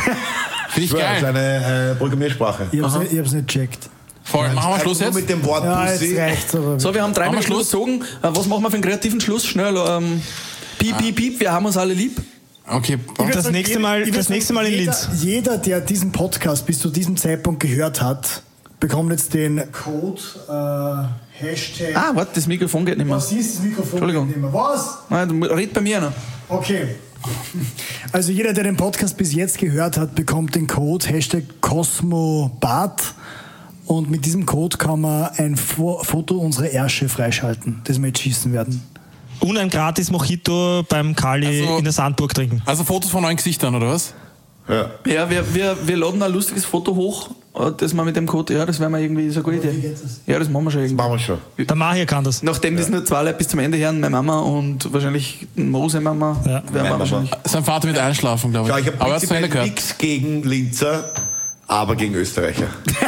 Finde ich Das ist geil. eine äh, Programmiersprache. Ich hab's, nicht, ich hab's nicht gecheckt. Voll. Machen wir Schluss Nur jetzt? mit dem Wort Ja, jetzt Pussy. reicht's aber. So, wir haben drei Machen wir Minuten Schluss? gezogen. Äh, Was machen wir für einen kreativen Schluss? Schnell. Ähm, piep, piep, piep, wir haben uns alle lieb. Okay, das sagen, nächste Mal, das sagen, nächste Mal in jeder, Linz. Jeder, der diesen Podcast bis zu diesem Zeitpunkt gehört hat, bekommt jetzt den Code äh, Hashtag. Ah, warte, das Mikrofon geht nicht mehr. Was ist das Mikrofon? Entschuldigung. Geht nicht mehr. Was? Nein, red bei mir noch. Okay. Also jeder, der den Podcast bis jetzt gehört hat, bekommt den Code Hashtag CosmoBart und mit diesem Code kann man ein Fo- Foto unserer Ärsche freischalten, das wir jetzt schießen werden. Und ein gratis Mojito beim Kali Also- in der Sandburg trinken. Also Fotos von neuen Gesichtern, oder was? Ja. Ja, wir, wir, wir laden ein lustiges Foto hoch, äh, das wir mit dem Code, ja, das wäre mal irgendwie so eine gute Idee. Ja, das machen wir schon irgendwie. Machen wir schon. Der Mahir kann das. Nachdem das nur zwei Leute bis zum Ende hören, meine Mama und wahrscheinlich Mose Mama, Ja. werden wir Meine wahrscheinlich. Sein Vater wird einschlafen, glaube ich. Schau, ich habe Aber er hat zu Ende prinzipiell gehört. nichts gegen Linzer, aber gegen Österreicher.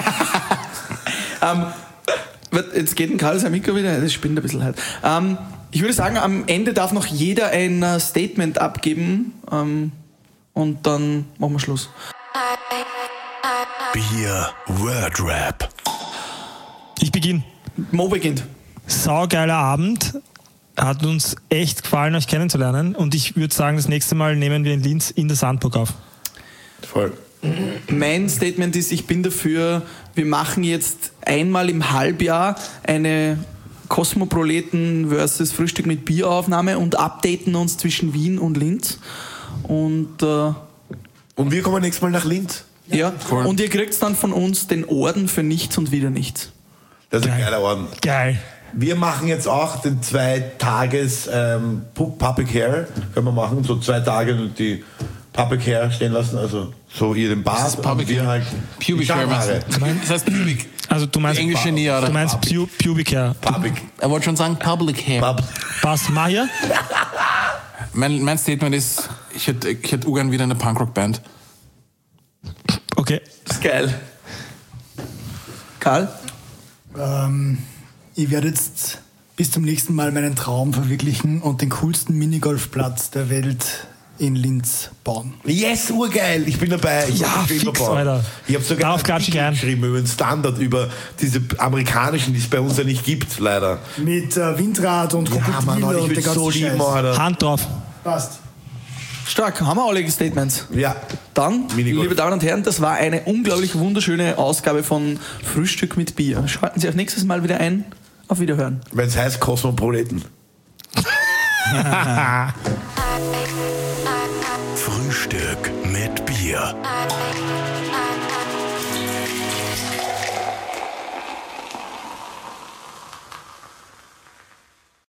Ähm, wird- jetzt geht ein Karl sein Mikro wieder, das spinnt ein bisschen halt. Ähm, ich würde sagen, am Ende darf noch jeder ein äh, Statement abgeben ähm, und dann machen wir Schluss. Bier Word Rap. Ich beginne. Mo beginnt. Saugeiler Abend. Hat uns echt gefallen, euch kennenzulernen. Und ich würde sagen, das nächste Mal nehmen wir in Linz in der Sandburg auf. Voll. Mein Statement ist, ich bin dafür, wir machen jetzt einmal im Halbjahr eine Kosmoproleten versus Frühstück mit Bieraufnahme und updaten uns zwischen Wien und Linz. Und äh, Und wir kommen nächstes Mal nach Linz. ja, cool. und ihr kriegt dann von uns den Orden für nichts und wieder nichts. Das ist ein Geil. geiler Orden. Geil. Wir machen jetzt auch den zwei Tages ähm, Pu- Public Hair. Können wir machen, so zwei Tage und die Public Hair stehen lassen. Also so ihr den Bart und Public wir Hair? halt Pubic die Hair. Schamhaare. Das heißt Pubic. Also du meinst, Die englische Nähe, oder? du meinst Pu Pubic Hair. Public. Er wollte schon sagen Public Hair. Pub. Passt. Mahir? Mein, mein Statement ist, ich hätte ich hätt ungern wieder eine Punkrock-Band. Okay. Das ist geil. Karl? Ähm, ich werde jetzt bis zum nächsten Mal meinen Traum verwirklichen und den coolsten Minigolfplatz der Welt in Linz bauen. Yes, urgeil. Ich bin dabei. Ich Ja, hab fix, überbaut. Alter. Ich habe sogar Darauf einen klatsch ich Artikel ein. geschrieben über den Standard, über diese amerikanischen, die es bei uns ja nicht gibt, leider. Mit äh, Windrad und Ja, Krokodile Mann, ich und will der ganze so lieben, Scheiß. Alter. Hand drauf. Passt. Stark, haben wir alle Statements. Ja. Dann, Minigolf. liebe Damen und Herren, das war eine unglaublich wunderschöne Ausgabe von Frühstück mit Bier. Schalten Sie auch nächstes Mal wieder ein. Auf Wiederhören. Wenn es heißt Kosmoproleten. Frühstück mit Bier.